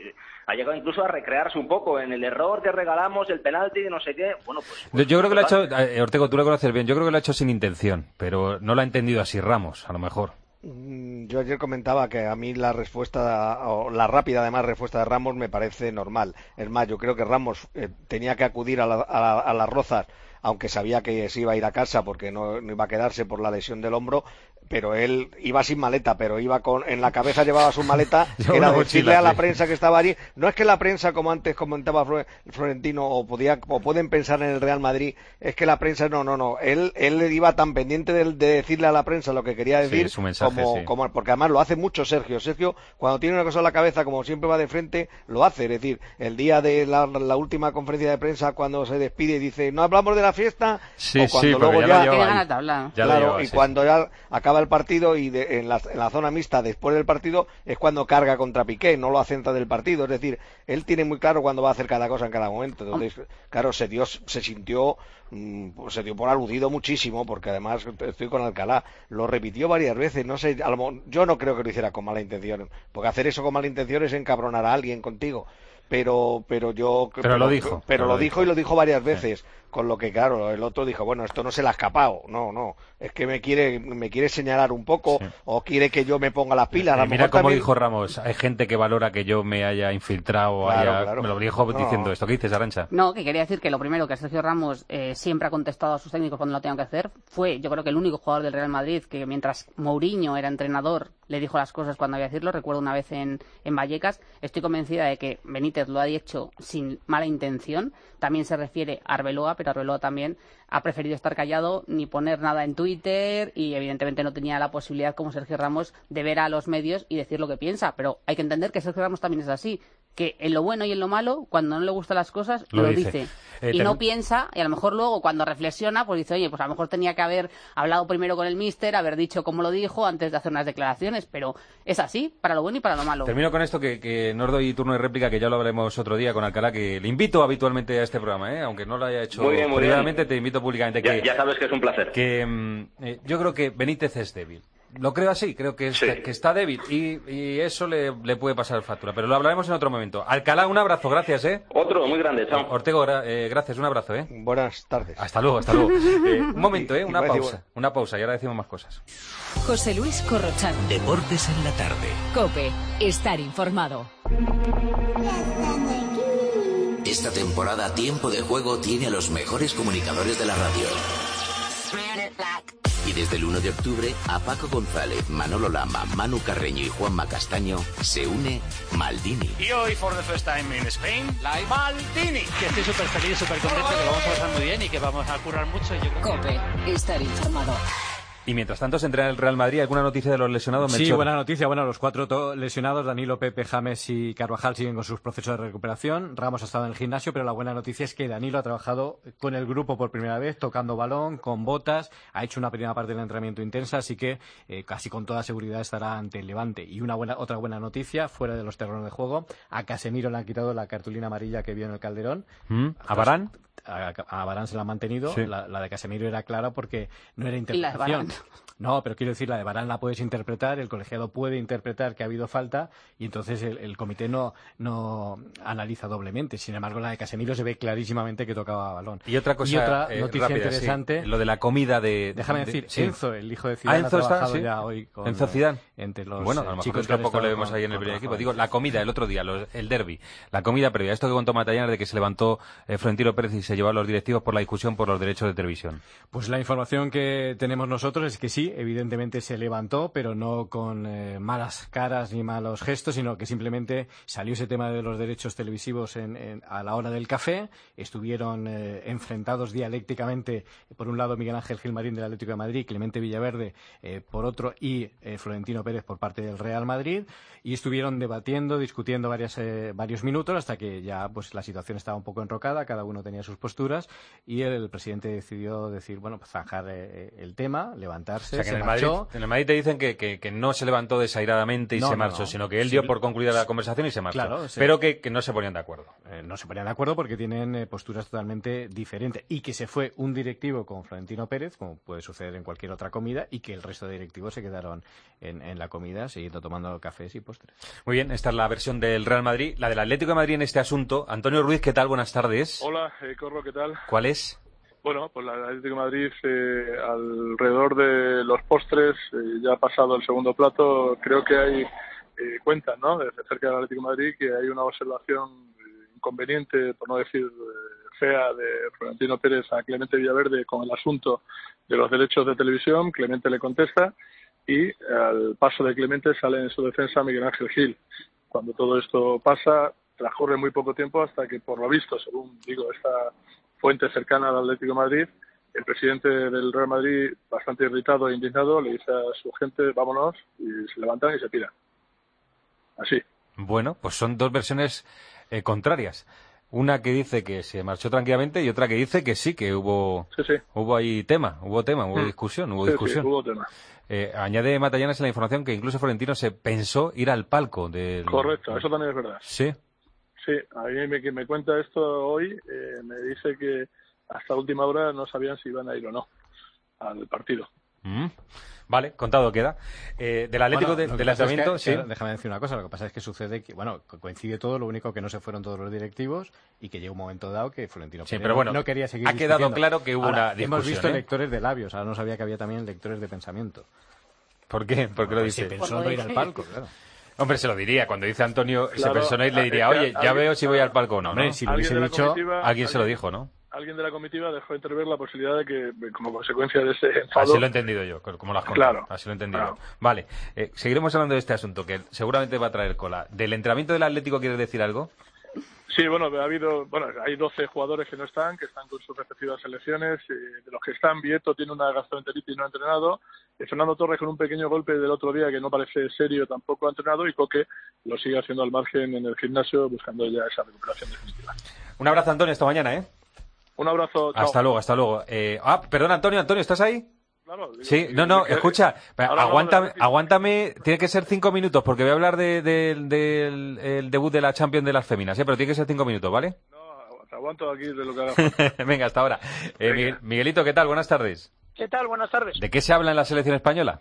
ha llegado incluso a recrearse un poco en el error que regalamos, el penalti, de no sé qué. Bueno, pues... pues yo creo que lo ha hecho, eh, Ortego, tú lo conoces bien, yo creo que lo ha hecho sin intención, pero no lo ha entendido así Ramos, a lo mejor. Yo ayer comentaba que a mí la respuesta, o la rápida además respuesta de Ramos me parece normal. Es más, yo creo que Ramos eh, tenía que acudir a, la, a, la, a las Rozas, aunque sabía que se iba a ir a casa porque no, no iba a quedarse por la lesión del hombro, pero él iba sin maleta, pero iba con, en la cabeza llevaba su maleta, que era mochila, decirle a la sí. prensa que estaba allí, no es que la prensa, como antes comentaba Florentino, o podía, o pueden pensar en el Real Madrid, es que la prensa, no, no, no, él, él iba tan pendiente de, de decirle a la prensa lo que quería decir, sí, su mensaje, como, sí. como, porque además lo hace mucho Sergio, Sergio, cuando tiene una cosa en la cabeza, como siempre va de frente, lo hace, es decir, el día de la, la última conferencia de prensa, cuando se despide y dice, no hablamos de la fiesta, Sí, o cuando sí, luego ya, ya, ya, Tiene ganas de hablar. ya claro, llevaba, y sí, cuando ya acaba el partido y de, en, la, en la zona mixta después del partido es cuando carga contra Piqué, no lo hace antes del partido, es decir, él tiene muy claro cuándo va a hacer cada cosa en cada momento, entonces, claro, se dio, se sintió, se dio por aludido muchísimo, porque además estoy con Alcalá, lo repitió varias veces, no sé, a lo, yo no creo que lo hiciera con mala intención, porque hacer eso con mala intención es encabronar a alguien contigo, pero pero yo Pero pero lo dijo, pero, pero lo lo dijo dijo. y lo dijo varias veces, sí. Con lo que claro el otro dijo, bueno, esto no se le ha escapado, no no es que me quiere me quiere señalar un poco, sí. O quiere que yo me ponga las pilas. Eh, a lo mira mejor cómo también... dijo Ramos, hay gente que valora que yo me haya infiltrado, Claro, haya... claro. me lo dijo No. diciendo esto. ¿Qué dices, Arantxa? No, que quería decir que lo primero que Sergio Ramos eh, siempre ha contestado a sus técnicos cuando lo tengan que hacer fue, yo creo que el único jugador del Real Madrid que mientras Mourinho era entrenador le dijo las cosas cuando había que decirlo. Recuerdo una vez en, en Vallecas. Estoy convencida de que Benítez lo ha dicho sin mala intención. También se refiere a Arbeloa, pero Arbeloa también ha preferido estar callado, ni poner nada en Twitter, y evidentemente no tenía la posibilidad, como Sergio Ramos, de ver a los medios y decir lo que piensa. Pero hay que entender que Sergio Ramos también es así, que en lo bueno y en lo malo, cuando no le gustan las cosas, lo, Lo dice. dice. Eh, y te- no piensa, y a lo mejor luego cuando reflexiona, pues dice, oye, pues a lo mejor tenía que haber hablado primero con el míster, haber dicho cómo lo dijo antes de hacer unas declaraciones, pero es así, para lo bueno y para lo malo. Termino con esto, que, que no os doy turno de réplica, que ya lo hablaremos otro día con Alcalá, que le invito habitualmente a este programa, ¿eh? Aunque no lo haya hecho Muy bien, muy privadamente, bien. te invito públicamente. Ya, que, ya sabes que es un placer. que mm, eh, yo creo que Benítez es débil. Lo creo así, creo que, es, Sí. que está débil y, y eso le, le puede pasar factura, pero lo hablaremos en otro momento. Alcalá, un abrazo, gracias, ¿eh? Otro, muy grande, chao. Ortego, gra- eh, gracias, un abrazo, ¿eh? Buenas tardes. Hasta luego, hasta luego. Eh, un momento, ¿eh? Una Iba a decir, pausa, una pausa y ahora decimos más cosas. José Luis Corrochano. Deportes en la tarde. COPE. Estar informado. Esta temporada Tiempo de Juego tiene a los mejores comunicadores de la radio. Y desde el uno de octubre, a Paco González, Manolo Lama, Manu Carreño y Juanma Castaño se une Maldini. Y hoy, for the first time in Spain, la Maldini. Que estoy súper feliz, súper contento, que lo vamos a pasar muy bien y que vamos a currar mucho. Yo creo COPE. Estar informado. Y mientras tanto se entrena el Real Madrid. ¿Alguna noticia de los lesionados, Sí, Melchor? buena noticia. Bueno, los cuatro to- lesionados, Danilo, Pepe, James y Carvajal, siguen con sus procesos de recuperación. Ramos ha estado en el gimnasio, pero la buena noticia es que Danilo ha trabajado con el grupo por primera vez, tocando balón, con botas. Ha hecho una primera parte del entrenamiento intensa, así que eh, casi con toda seguridad estará ante el Levante. Y una buena, otra buena noticia, fuera de los terrenos de juego, a Casemiro le han quitado la cartulina amarilla que vio en el Calderón. ¿Mm? ¿A Varane? A, a Varane se la ha mantenido. Sí. La, la de Casemiro era clara porque no era Y la de interpretación. Varane. No, pero quiero decir, la de Varane la puedes interpretar, el colegiado puede interpretar que ha habido falta y entonces el, el comité no, no analiza doblemente. Sin embargo, la de Casemiro se ve clarísimamente que tocaba balón. Y otra cosa Y otra eh, noticia rápida, interesante. sí. Lo de la comida de... Déjame de- decir, sí. Enzo, el hijo de Zidane, Ah, Enzo ha está, trabajado sí. ya hoy con Enzo Zidane. entre los Bueno, a eh, lo mejor chicos dentro de que han poco le estado vemos con- ahí en el con primer Rafa equipo. Digo, Benítez. la comida, el otro día, los- el derbi, la comida previa. Esto que contó Matallanas de que se levantó eh, Florentino Pérez y se llevó a los directivos por la discusión por los derechos de televisión. Pues la información que tenemos nosotros es que sí, evidentemente se levantó, pero no con eh, malas caras ni malos gestos, sino que simplemente salió ese tema de los derechos televisivos en, en- a la hora del café. Estuvieron eh, enfrentados dialécticamente, por un lado Miguel Ángel Gilmarín del Atlético de Madrid, Clemente Villaverde eh, por otro y eh, Florentino Pérez por parte del Real Madrid, y estuvieron debatiendo, discutiendo varias, eh, varios minutos hasta que ya pues la situación estaba un poco enrocada, cada uno tenía sus posturas y el, el presidente decidió decir, bueno, pues zanjar eh, el tema, levantarse, O sea, que se en el, Madrid, marchó. en el Madrid te dicen que, que, que no se levantó desairadamente y No, se no, marchó, no. sino que él Sí. dio por concluida la conversación y se marchó. Claro, sí. Pero que, que no se ponían de acuerdo. Eh, no se ponían de acuerdo porque tienen eh, posturas totalmente diferentes y que se fue un directivo con Florentino Pérez, como puede suceder en cualquier otra comida, y que el resto de directivos se quedaron en, en la comida siguiendo tomando cafés y postres. Muy bien, esta es la versión del Real Madrid. La del Atlético de Madrid en este asunto. Antonio Ruiz, ¿qué tal? Buenas tardes. Hola, eh, Corro, ¿qué tal? ¿Cuál es? Bueno, pues la Atlético de Madrid, eh, alrededor de los postres, eh, ya ha pasado el segundo plato, creo que hay, eh, cuentan, ¿no?, desde cerca del Atlético de Madrid, que hay una observación eh, inconveniente, por no decir eh, fea, de Florentino Pérez a Clemente Villaverde con el asunto de los derechos de televisión. Clemente le contesta y al paso de Clemente sale en su defensa Miguel Ángel Gil. Cuando todo esto pasa, transcurre muy poco tiempo hasta que, por lo visto, según digo, esta fuente cercana al Atlético de Madrid, el presidente del Real Madrid, bastante irritado e indignado, le dice a su gente, vámonos, y se levantan y se piran. Así. Bueno, pues son dos versiones eh, contrarias. Una que dice que se marchó tranquilamente y otra que dice que sí, que hubo sí, sí. hubo ahí tema, hubo tema, hubo mm. discusión, hubo sí, discusión. Sí, hubo tema. Eh, añade Matallanas en la información que incluso Florentino se pensó ir al palco del... Correcto, eso también es verdad. Sí. Sí, a mí me, me cuenta esto hoy, eh, me dice que hasta última hora no sabían si iban a ir o no al partido. Mm. Vale, contado queda. Eh, del Atlético bueno, de, del lanzamiento, es que, sí. Que, déjame decir una cosa, lo que pasa es que sucede que, bueno, coincide todo, lo único que no se fueron todos los directivos y que llega un momento dado que Florentino sí, pero bueno, no quería seguir ha quedado discutiendo. claro que hubo Ahora, una discusión. Hemos visto ¿eh? lectores de labios, ahora no sabía que había también lectores de pensamiento. ¿Por qué? ¿Por qué lo dice? Se pensó no ir al palco, claro. Hombre, se lo diría. Cuando dice Antonio, claro, ese personaje le diría, oye, ya alguien, veo si voy al palco o no. Hombre, ¿no? si lo hubiese dicho, alguien se lo dijo, ¿no? Alguien de la comitiva dejó entrever la posibilidad de que, como consecuencia de ese enfado... Así lo he entendido yo, como lo has contado. Claro. Así lo he entendido Claro. yo. Vale, eh, seguiremos hablando de este asunto, que seguramente va a traer cola. ¿Del entrenamiento del Atlético quieres decir algo? Sí, bueno, ha habido, bueno, hay doce jugadores que no están, que están con sus respectivas selecciones. Eh, de los que están, Vieto tiene una gastroenteritis y no ha entrenado. Eh, Fernando Torres con un pequeño golpe del otro día que no parece serio tampoco ha entrenado. Y Coque lo sigue haciendo al margen en el gimnasio buscando ya esa recuperación definitiva. Un abrazo, Antonio, esta mañana, ¿eh? Un abrazo, chao. Hasta luego, hasta luego. Eh, ah, perdón, Antonio, Antonio, ¿estás ahí? Claro, digo, sí, no, no, escucha, aguántame, aguántame, tiene que ser cinco minutos, porque voy a hablar del de, de, de, el debut de la Champions de las féminas, ¿eh? Pero tiene que ser cinco minutos, ¿vale? No, te aguanto aquí de lo que haga. Venga, hasta ahora. Eh, Miguel, Miguelito, ¿qué tal? Buenas tardes. ¿Qué tal? Buenas tardes. ¿De qué se habla en la selección española?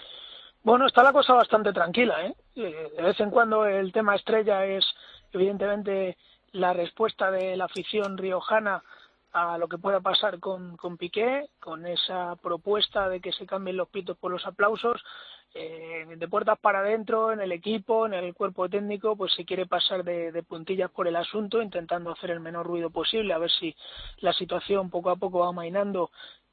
Bueno, está la cosa bastante tranquila, ¿eh? De vez en cuando el tema estrella es, evidentemente, la respuesta de la afición riojana a lo que pueda pasar con, con Piqué, con esa propuesta de que se cambien los pitos por los aplausos. Eh, de puertas para adentro, en el equipo, en el cuerpo técnico, pues se quiere pasar de, de puntillas por el asunto, intentando hacer el menor ruido posible, a ver si la situación poco a poco va amainando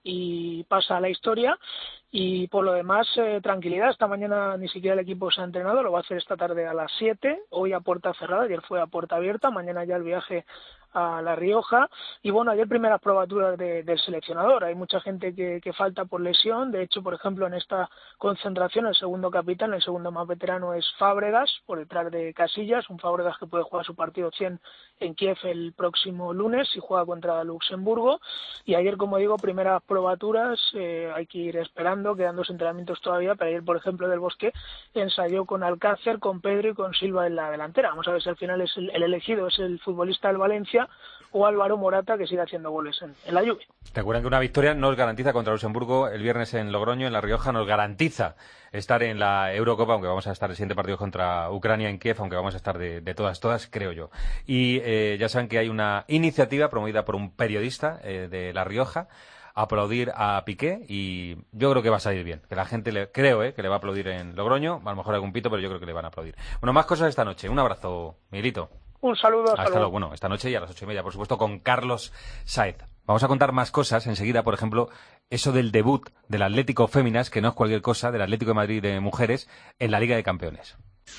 y pasa a la historia. Y por lo demás, eh, tranquilidad. Esta mañana ni siquiera el equipo se ha entrenado, lo va a hacer esta tarde a las siete, hoy a puerta cerrada, ayer fue a puerta abierta, mañana ya el viaje a La Rioja. Y bueno, ayer primeras probaturas de, del seleccionador. Hay mucha gente que, que falta por lesión. De hecho, por ejemplo, en esta concentración, el segundo capitán, el segundo más veterano es Fábregas, por detrás de Casillas, un Fábregas que puede jugar su partido cien en Kiev el próximo lunes y juega contra Luxemburgo. Y ayer, como digo, primeras probaturas, eh, hay que ir esperando, quedan dos entrenamientos todavía, pero ayer, por ejemplo, Del Bosque ensayó con Alcácer, con Pedro y con Silva en la delantera. Vamos a ver si al final es el, el elegido es el futbolista del Valencia o Álvaro Morata, que sigue haciendo goles en, en la Juve. Recuerden que una victoria nos garantiza contra Luxemburgo el viernes en Logroño, en La Rioja, nos garantiza estar en la Eurocopa, aunque vamos a estar el siguiente partido contra Ucrania en Kiev, aunque vamos a estar de, de todas, todas, creo yo. Y eh, ya saben que hay una iniciativa promovida por un periodista eh, de La Rioja, aplaudir a Piqué, y yo creo que va a salir bien, que la gente le, creo eh, que le va a aplaudir en Logroño, a lo mejor algún pito, pero yo creo que le van a aplaudir. Bueno, más cosas esta noche. Un abrazo, Miguelito. Un saludo, hasta, hasta luego. Bueno, esta noche y a las ocho y media, por supuesto, con Carlos Saez. Vamos a contar más cosas enseguida, por ejemplo, eso del debut del Atlético Féminas, que no es cualquier cosa, del Atlético de Madrid de mujeres en la Liga de Campeones.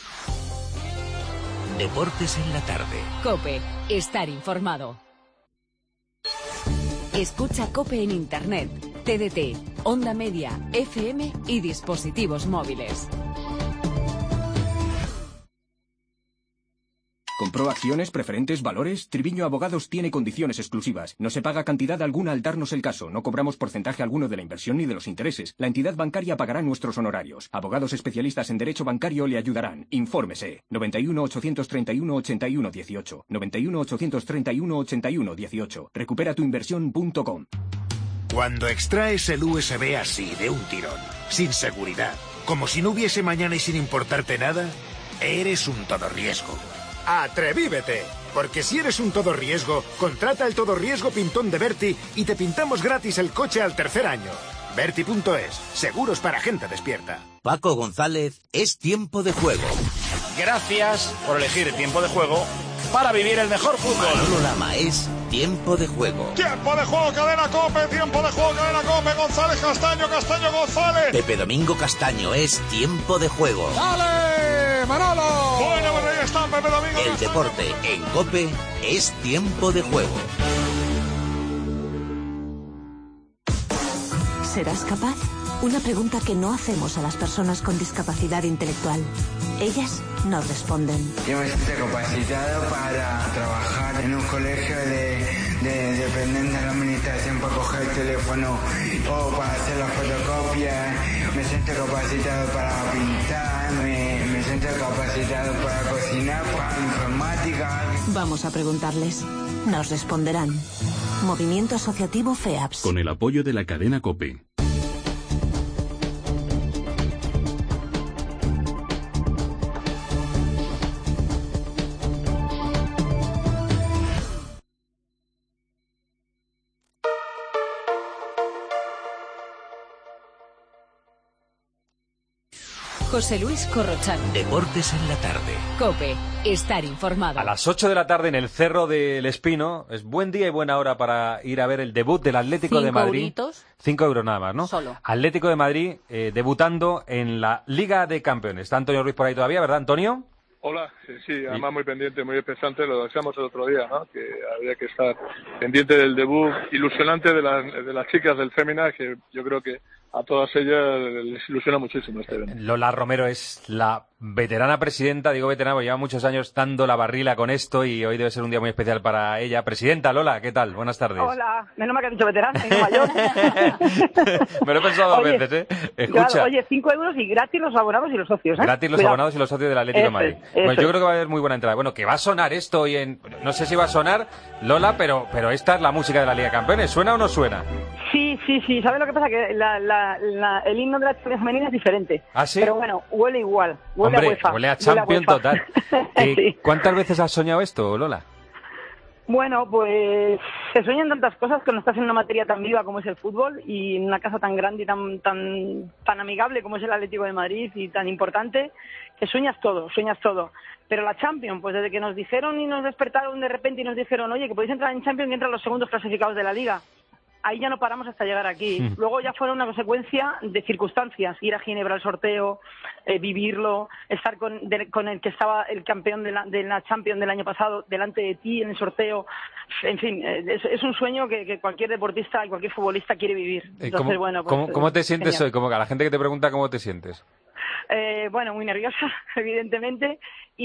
Deportes en la tarde. COPE, estar informado. Escucha COPE en Internet, T D T, Onda Media, F M y dispositivos móviles. ¿Compró acciones, preferentes, valores? Triviño Abogados tiene condiciones exclusivas. No se paga cantidad alguna al darnos el caso. No cobramos porcentaje alguno de la inversión ni de los intereses. La entidad bancaria pagará nuestros honorarios. Abogados especialistas en derecho bancario le ayudarán. Infórmese. noventa y uno, ochocientos treinta y uno, ochenta y uno dieciocho. noventa y uno, ochocientos treinta y uno, ochenta y uno dieciocho. recupera tu inversión punto com. Cuando extraes el U S B así, de un tirón, sin seguridad, como si no hubiese mañana y sin importarte nada, eres un todo riesgo. ¡Atrevívete! Porque si eres un todo riesgo, contrata el todo riesgo pintón de Berti y te pintamos gratis el coche al tercer año. Berti punto es, seguros para gente despierta. Paco González, es tiempo de juego. Gracias por elegir Tiempo de Juego para vivir el mejor fútbol. Manolo Lama, es Tiempo de Juego. Tiempo de juego, cadena COPE, tiempo de juego, cadena COPE, González Castaño, Castaño González. Pepe Domingo Castaño es Tiempo de Juego. ¡Dale, Manolo! Bueno, pues ahí está Pepe Domingo El Castaño. deporte en COPE es Tiempo de Juego. ¿Serás capaz? Una pregunta que no hacemos a las personas con discapacidad intelectual. Ellas nos responden. Yo me siento capacitado para trabajar en un colegio de, de dependientes de la administración para coger el teléfono o para hacer las fotocopias. Me siento capacitado para pintar, me, me siento capacitado para cocinar, para informática. Vamos a preguntarles. Nos responderán. Movimiento Asociativo FEAPS. Con el apoyo de la cadena COPE. José Luis Corrochano. Deportes en la tarde. COPE. Estar informado. A las ocho de la tarde en el Cerro del Espino es buen día y buena hora para ir a ver el debut del Atlético de Madrid. Euritos. Cinco euros nada más, ¿no? Solo. Atlético de Madrid eh, debutando en la Liga de Campeones. Está Antonio Ruiz por ahí todavía, ¿verdad, Antonio? Hola, sí, sí, además muy pendiente, muy expectante, lo decíamos el otro día, ¿no? Que había que estar pendiente del debut ilusionante de las, de las chicas del Fémina, que yo creo que a todas ellas les ilusiona muchísimo este evento. Lola Romero es la veterana presidenta, digo veterana, porque lleva muchos años dando la barrila con esto y hoy debe ser un día muy especial para ella. Presidenta, Lola, ¿qué tal? Buenas tardes. Hola, menos mal que has dicho veterana, soy mayor. Me lo he pensado dos Oye, veces, ¿eh? Escucha. Claro, oye, cinco euros y gratis los abonados y los socios, ¿eh? Gratis los Cuidado. abonados y los socios del Atlético de Eso Madrid. es, eso Bueno, yo es. creo que va a haber muy buena entrada. Bueno, que va a sonar esto hoy en... No sé si va a sonar, Lola, pero, pero esta es la música de la Liga de Campeones. ¿Suena o no suena? Sí, sí, sí. ¿Sabes lo que pasa? Que la, la, la, el himno de la Champions femenina es diferente. ¿Ah, sí? Pero bueno, huele igual. Huele Hombre, a UEFA. huele a Champions UEFA. total. Eh, Sí. ¿Cuántas veces has soñado esto, Lola? Bueno, pues se sueñan tantas cosas cuando estás en una materia tan viva como es el fútbol y en una casa tan grande y tan tan tan amigable como es el Atlético de Madrid y tan importante, que sueñas todo, sueñas todo. Pero la Champions, pues desde que nos dijeron y nos despertaron de repente y nos dijeron, oye, que podéis entrar en Champions y entran los segundos clasificados de la Liga. Ahí ya no paramos hasta llegar aquí. Mm. Luego ya fue una consecuencia de circunstancias, ir a Ginebra al sorteo, eh, vivirlo, estar con, de- con el que estaba el campeón de la, de la Champions del año pasado delante de ti en el sorteo. En fin, eh, es, es un sueño que, que cualquier deportista y cualquier futbolista quiere vivir. Eh, Entonces, ¿Cómo, bueno, pues, cómo- cómo te sientes genial. hoy? Como que a la gente que te pregunta cómo te sientes. Eh, bueno, muy nerviosa, evidentemente,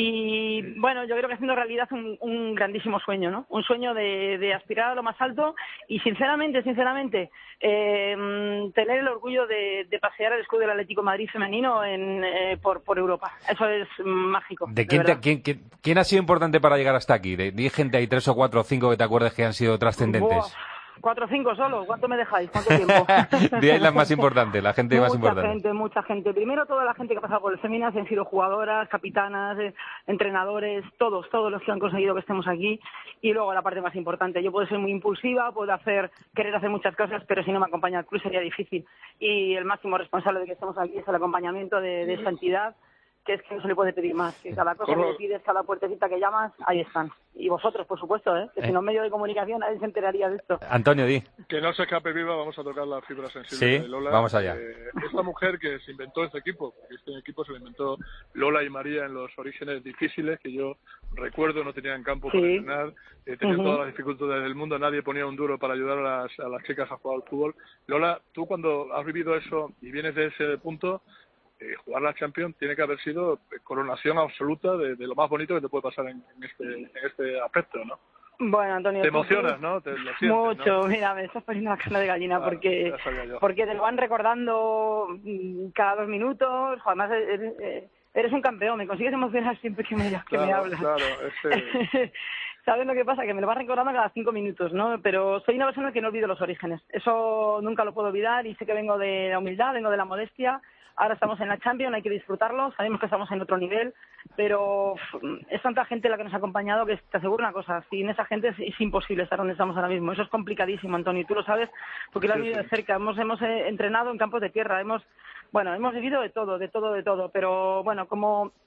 y bueno, yo creo que haciendo realidad un, un grandísimo sueño, ¿no? Un sueño de, de aspirar a lo más alto y sinceramente, sinceramente, eh, mm, tener el orgullo de, de pasear el escudo del Atlético de Madrid femenino en, eh, por, por Europa. Eso es mm, mágico. ¿De de quién, te- verdad. quién, quién- quién ha sido importante para llegar hasta aquí? ¿De, de gente hay tres o cuatro o cinco que te acuerdes que han sido trascendentes? Buah, Cuatro o cinco solo, ¿cuánto me dejáis? ¿Cuánto tiempo? De ahí las más importantes, la gente más Mucha importante. gente, mucha gente. Primero toda la gente que ha pasado por el Féminas han sido jugadoras, capitanas, eh, entrenadores, todos, todos los que han conseguido que estemos aquí. Y luego la parte más importante, yo puedo ser muy impulsiva, puedo hacer, querer hacer muchas cosas, pero si no me acompaña el club sería difícil. Y el máximo responsable de que estemos aquí es el acompañamiento de, de esta entidad, que es que no se le puede pedir más. Que cada cosa que le pides, cada puertecita que llamas, ahí están. Y vosotros, por supuesto, ¿eh? Que si no, en medio de comunicación nadie se enteraría de esto. Antonio, di. Que no se escape viva, vamos a tocar la fibra sensible Sí, de Lola. vamos allá. Eh, esta mujer que se inventó este equipo, porque este equipo se lo inventó Lola y María en los orígenes difíciles, que yo recuerdo no tenían campo para Sí. entrenar, eh, tenían Ujú. todas las dificultades del mundo, nadie ponía un duro para ayudar a las, a las chicas a jugar al fútbol. Lola, tú cuando has vivido eso y vienes de ese punto, eh, jugar la Champions tiene que haber sido coronación absoluta de, de lo más bonito que te puede pasar en, en este, en este aspecto, ¿no? Bueno, Antonio, Te tú- emocionas, ¿no? Te lo sientes, Mucho, ¿no? mira, me estás poniendo la carne de gallina Claro, porque ya sabía yo. porque te lo van recordando mm, cada dos minutos. Además, eres, eh, eres un campeón, me consigues emocionar siempre que me, que me Claro, hablas. claro, este... ¿Sabes lo que pasa? Que me lo vas recordando cada cinco minutos, ¿no? Pero soy una persona que no olvido los orígenes. Eso nunca lo puedo olvidar y sé que vengo de la humildad, vengo de la modestia. Ahora estamos en la Champions, hay que disfrutarlo, sabemos que estamos en otro nivel, pero uf, es tanta gente la que nos ha acompañado que te aseguro una cosa, sin esa gente es, es imposible estar donde estamos ahora mismo. Eso es complicadísimo, Antonio, y tú lo sabes porque lo has Sí, vivido sí. de cerca. Hemos, hemos eh, entrenado en campos de tierra, hemos, bueno, hemos vivido de todo, de todo, de todo, pero bueno, como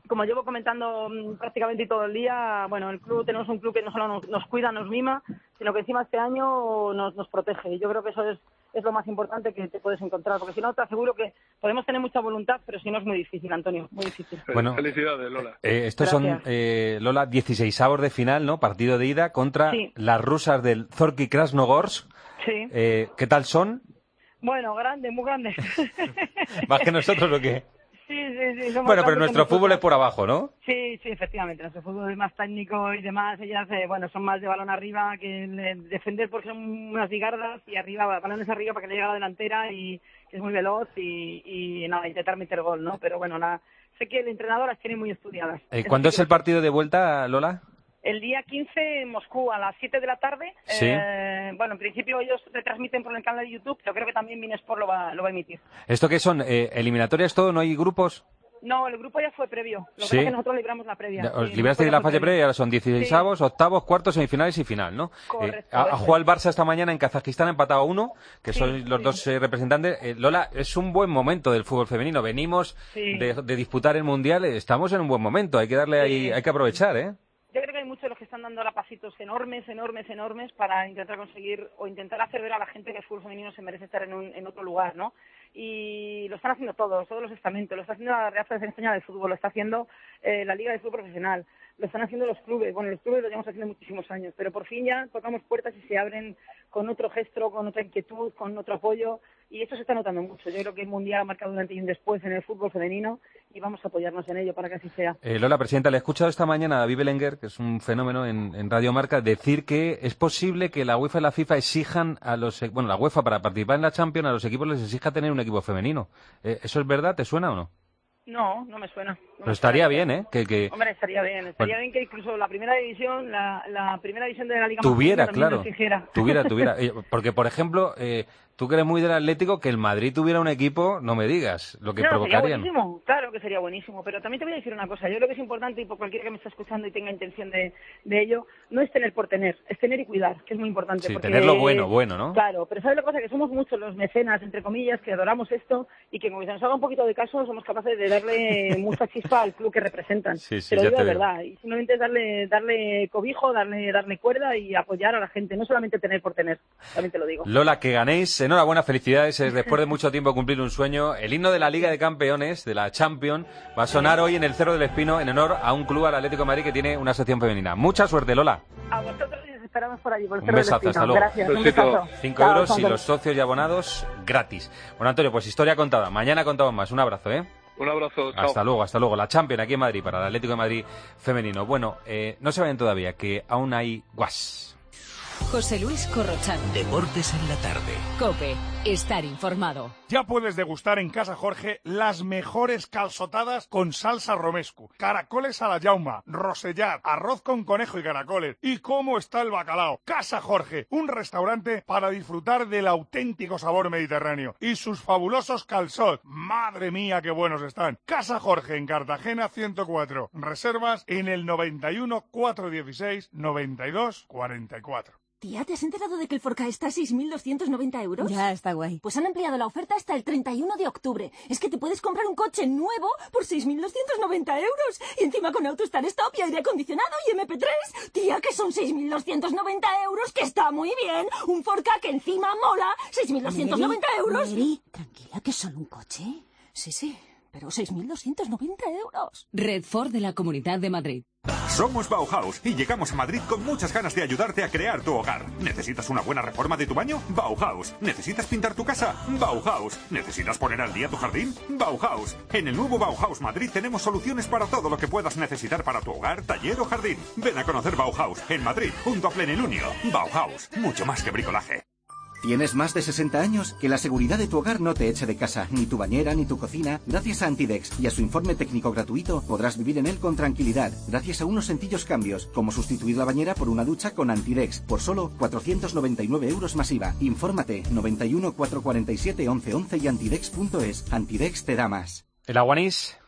como llevo comentando prácticamente todo el día, bueno, el club, tenemos un club que no solo nos, nos cuida, nos mima, sino que encima este año nos, nos protege. Y yo creo que eso es, es lo más importante que te puedes encontrar, porque si no te aseguro que podemos tener mucha voluntad, pero si no es muy difícil, Antonio, muy difícil. Bueno, felicidades, Lola. Eh, estos Gracias. son, eh, Lola, dieciseisavos de final, ¿no? Partido de ida contra Sí. las rusas del Zorki Krasnogorsk. Sí. Eh, ¿Qué tal son? Bueno, grande, muy grande. ¿Más que nosotros o qué? Sí, sí, sí. somos Bueno, pero grandes nuestro como fútbol es nosotros. por abajo, ¿no? Sí, sí, efectivamente. Nuestro fútbol es más técnico y demás. Ellas, eh, bueno, son más de balón arriba que el- defender porque son unas bigardas y arriba, balones arriba para que le llegue a la delantera y que es muy veloz y, y nada, intentar meter gol, ¿no? Pero bueno, nada, sé que el entrenador las tiene muy estudiadas. Eh, Eso ¿Cuándo sí es que- el partido de vuelta, Lola? El día quince en Moscú a las siete de la tarde. Sí. Eh, bueno, en principio ellos retransmiten por el canal de YouTube, pero creo que también Binesport lo va, lo va a emitir. ¿Esto qué son? Eh, ¿Eliminatorias todo? ¿No hay grupos? No, el grupo ya fue previo. Lo que Sí. pasa es que nosotros libramos la previa. Ya, Os Sí, libraste de nosotros la fase fue previa y ahora son dieciseisavos, octavos, cuartos, semifinales y final, ¿no? Correcto, Eh, ha, ha eso jugado es. el Barça esta mañana en Kazajistán, ha empatado a uno, que Sí, son los sí. dos eh, representantes. Eh, Lola, es un buen momento del fútbol femenino. Venimos Sí. de, de disputar el Mundial, eh, estamos en un buen momento. Hay que darle ahí, Sí. hay que aprovechar, ¿eh? Yo creo que hay muchos de los que están dando ahora pasitos enormes, enormes, enormes para intentar conseguir o intentar hacer ver a la gente que el fútbol femenino se merece estar en, un, en otro lugar, ¿no? Y lo están haciendo todos, todos los estamentos. Lo está haciendo la Real Federación Española de Fútbol, lo está haciendo eh, la Liga de Fútbol Profesional, lo están haciendo los clubes. Bueno, los clubes lo llevamos haciendo muchísimos años, pero por fin ya tocamos puertas y se abren con otro gesto, con otra inquietud, con otro apoyo. Y esto se está notando mucho. Yo creo que el Mundial ha marcado un antes y un después en el fútbol femenino y vamos a apoyarnos en ello para que así sea. Eh, Lola, presidenta, le he escuchado esta mañana a David Belenguer, que es un fenómeno en, en Radio Marca, decir que es posible que la UEFA y la FIFA exijan a los... e- Bueno, la UEFA para participar en la Champions a los equipos les exija tener un equipo femenino. Eh, ¿Eso es verdad? ¿Te suena o no? No, no me suena. No Pero me estaría suena. bien, ¿eh? Que, que Hombre, estaría bien. Estaría Bueno. bien que incluso la primera división, la, la primera división de la Liga tuviera, Masculina también claro. lo exigiera. Tuviera, tuviera. Eh, Porque, por ejemplo, eh, tú que eres muy del Atlético, que el Madrid tuviera un equipo, no me digas lo que No, sería provocarían. buenísimo, claro que sería buenísimo, pero también te voy a decir una cosa, yo creo que es importante y por cualquiera que me está escuchando y tenga intención de, de ello, no es tener por tener, es tener y cuidar, que es muy importante. Sí, porque, tener lo bueno, bueno, ¿no? Claro, pero ¿sabes la cosa? Que somos muchos los mecenas, entre comillas, que adoramos esto y que como se nos haga un poquito de caso somos capaces de darle mucha chispa al club que representan. Sí, sí, te lo ya digo te de veo. verdad, y simplemente es darle, darle cobijo, darle, darle cuerda y apoyar a la gente, no solamente tener por tener, también te lo digo. Lola, que ganéis. Enhorabuena, felicidades. Es después de mucho tiempo cumplir un sueño. El himno de la Liga de Campeones, de la Champions, va a sonar hoy en el Cerro del Espino en honor a un club, al Atlético de Madrid, que tiene una sección femenina. Mucha suerte, Lola. A vosotros y os esperamos por allí, por el Un Cerro del besazo, Espino. hasta luego. Gracias, un besazo. Cinco Chao, euros y Ángel. los socios y abonados gratis. Bueno, Antonio, pues historia contada. Mañana contamos más. Un abrazo, ¿eh? Un abrazo, chao. Hasta luego, hasta luego. La Champions aquí en Madrid para el Atlético de Madrid femenino. Bueno, eh, no se vayan todavía, que aún hay guas. José Luis Corrochano. Deportes en la tarde. COPE. Estar informado. Ya puedes degustar en Casa Jorge las mejores calzotadas con salsa romesco, caracoles a la yauma, rosellat, arroz con conejo y caracoles. ¿Y cómo está el bacalao? Casa Jorge, un restaurante para disfrutar del auténtico sabor mediterráneo. Y sus fabulosos calzots. ¡Madre mía, qué buenos están! Casa Jorge en Cartagena ciento cuatro. Reservas en el noventa y uno, cuatrocientos dieciséis, noventa y dos, cuarenta y cuatro. Tía, ¿te has enterado de que el Forca está a seis mil doscientos noventa euros? Ya, está guay. Pues han ampliado la oferta hasta el treinta y uno de octubre. Es que te puedes comprar un coche nuevo por seis mil doscientos noventa euros. Y encima con Auto Start Stop y aire acondicionado y eme pe tres. Tía, que son seis mil doscientos noventa euros, que está muy bien. Un Forca que encima mola. seis mil doscientos noventa euros. Mary, tranquila, que es solo un coche. Sí, sí, pero seis mil doscientos noventa euros. Red Ford de la Comunidad de Madrid. Somos Bauhaus y llegamos a Madrid con muchas ganas de ayudarte a crear tu hogar. ¿Necesitas una buena reforma de tu baño? Bauhaus. ¿Necesitas pintar tu casa? Bauhaus. ¿Necesitas poner al día tu jardín? Bauhaus. En el nuevo Bauhaus Madrid tenemos soluciones para todo lo que puedas necesitar para tu hogar, taller o jardín. Ven a conocer Bauhaus en Madrid, junto a Plenilunio. Bauhaus. Mucho más que bricolaje. ¿Tienes más de sesenta años? Que la seguridad de tu hogar no te eche de casa, ni tu bañera, ni tu cocina. Gracias a Antidex y a su informe técnico gratuito, podrás vivir en él con tranquilidad, gracias a unos sencillos cambios, como sustituir la bañera por una ducha con Antidex, por solo cuatrocientos noventa y nueve euros más I V A. Infórmate, noventa y uno, cuatrocientos cuarenta y siete, once once y antidex punto es. Antidex te da más. El aguanís.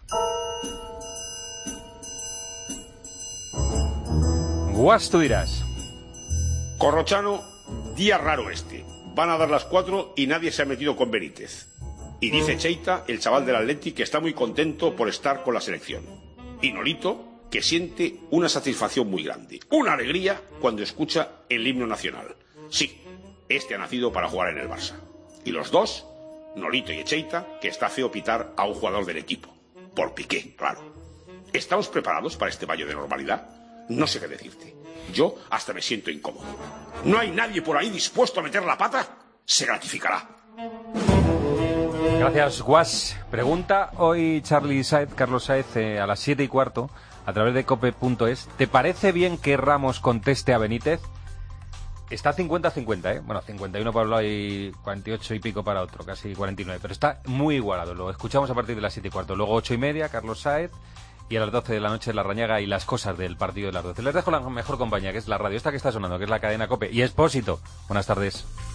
Guas, tú dirás. Corrochano, día raro este. Van a dar las cuatro y nadie se ha metido con Benítez. Y dice Cheita, el chaval del Atleti, que está muy contento por estar con la selección. Y Nolito, que siente una satisfacción muy grande, una alegría cuando escucha el himno nacional. Sí, este ha nacido para jugar en el Barça. Y los dos, Nolito y Echeita, que está feo pitar a un jugador del equipo. Por Piqué, claro. ¿Estamos preparados para este baño de normalidad? No sé qué decirte. Yo hasta me siento incómodo. ¿No hay nadie por ahí dispuesto a meter la pata? Se gratificará. Gracias, Guas. Pregunta hoy Charlie Saez, Carlos Saez, eh, a las siete y cuarto, a través de cope punto es. ¿Te parece bien que Ramos conteste a Benítez? Está cincuenta a cincuenta, ¿eh? Bueno, cincuenta y uno para un lado y cuarenta y ocho y pico para otro, casi cuarenta y nueve. Pero está muy igualado. Lo escuchamos a partir de las siete y cuarto. Luego ocho y media, Carlos Saez. Y a las doce de la noche La Rañaga y las cosas del partido de las doce. Les dejo la mejor compañía, que es la radio esta que está sonando, que es la cadena COPE. Y Expósito. Buenas tardes.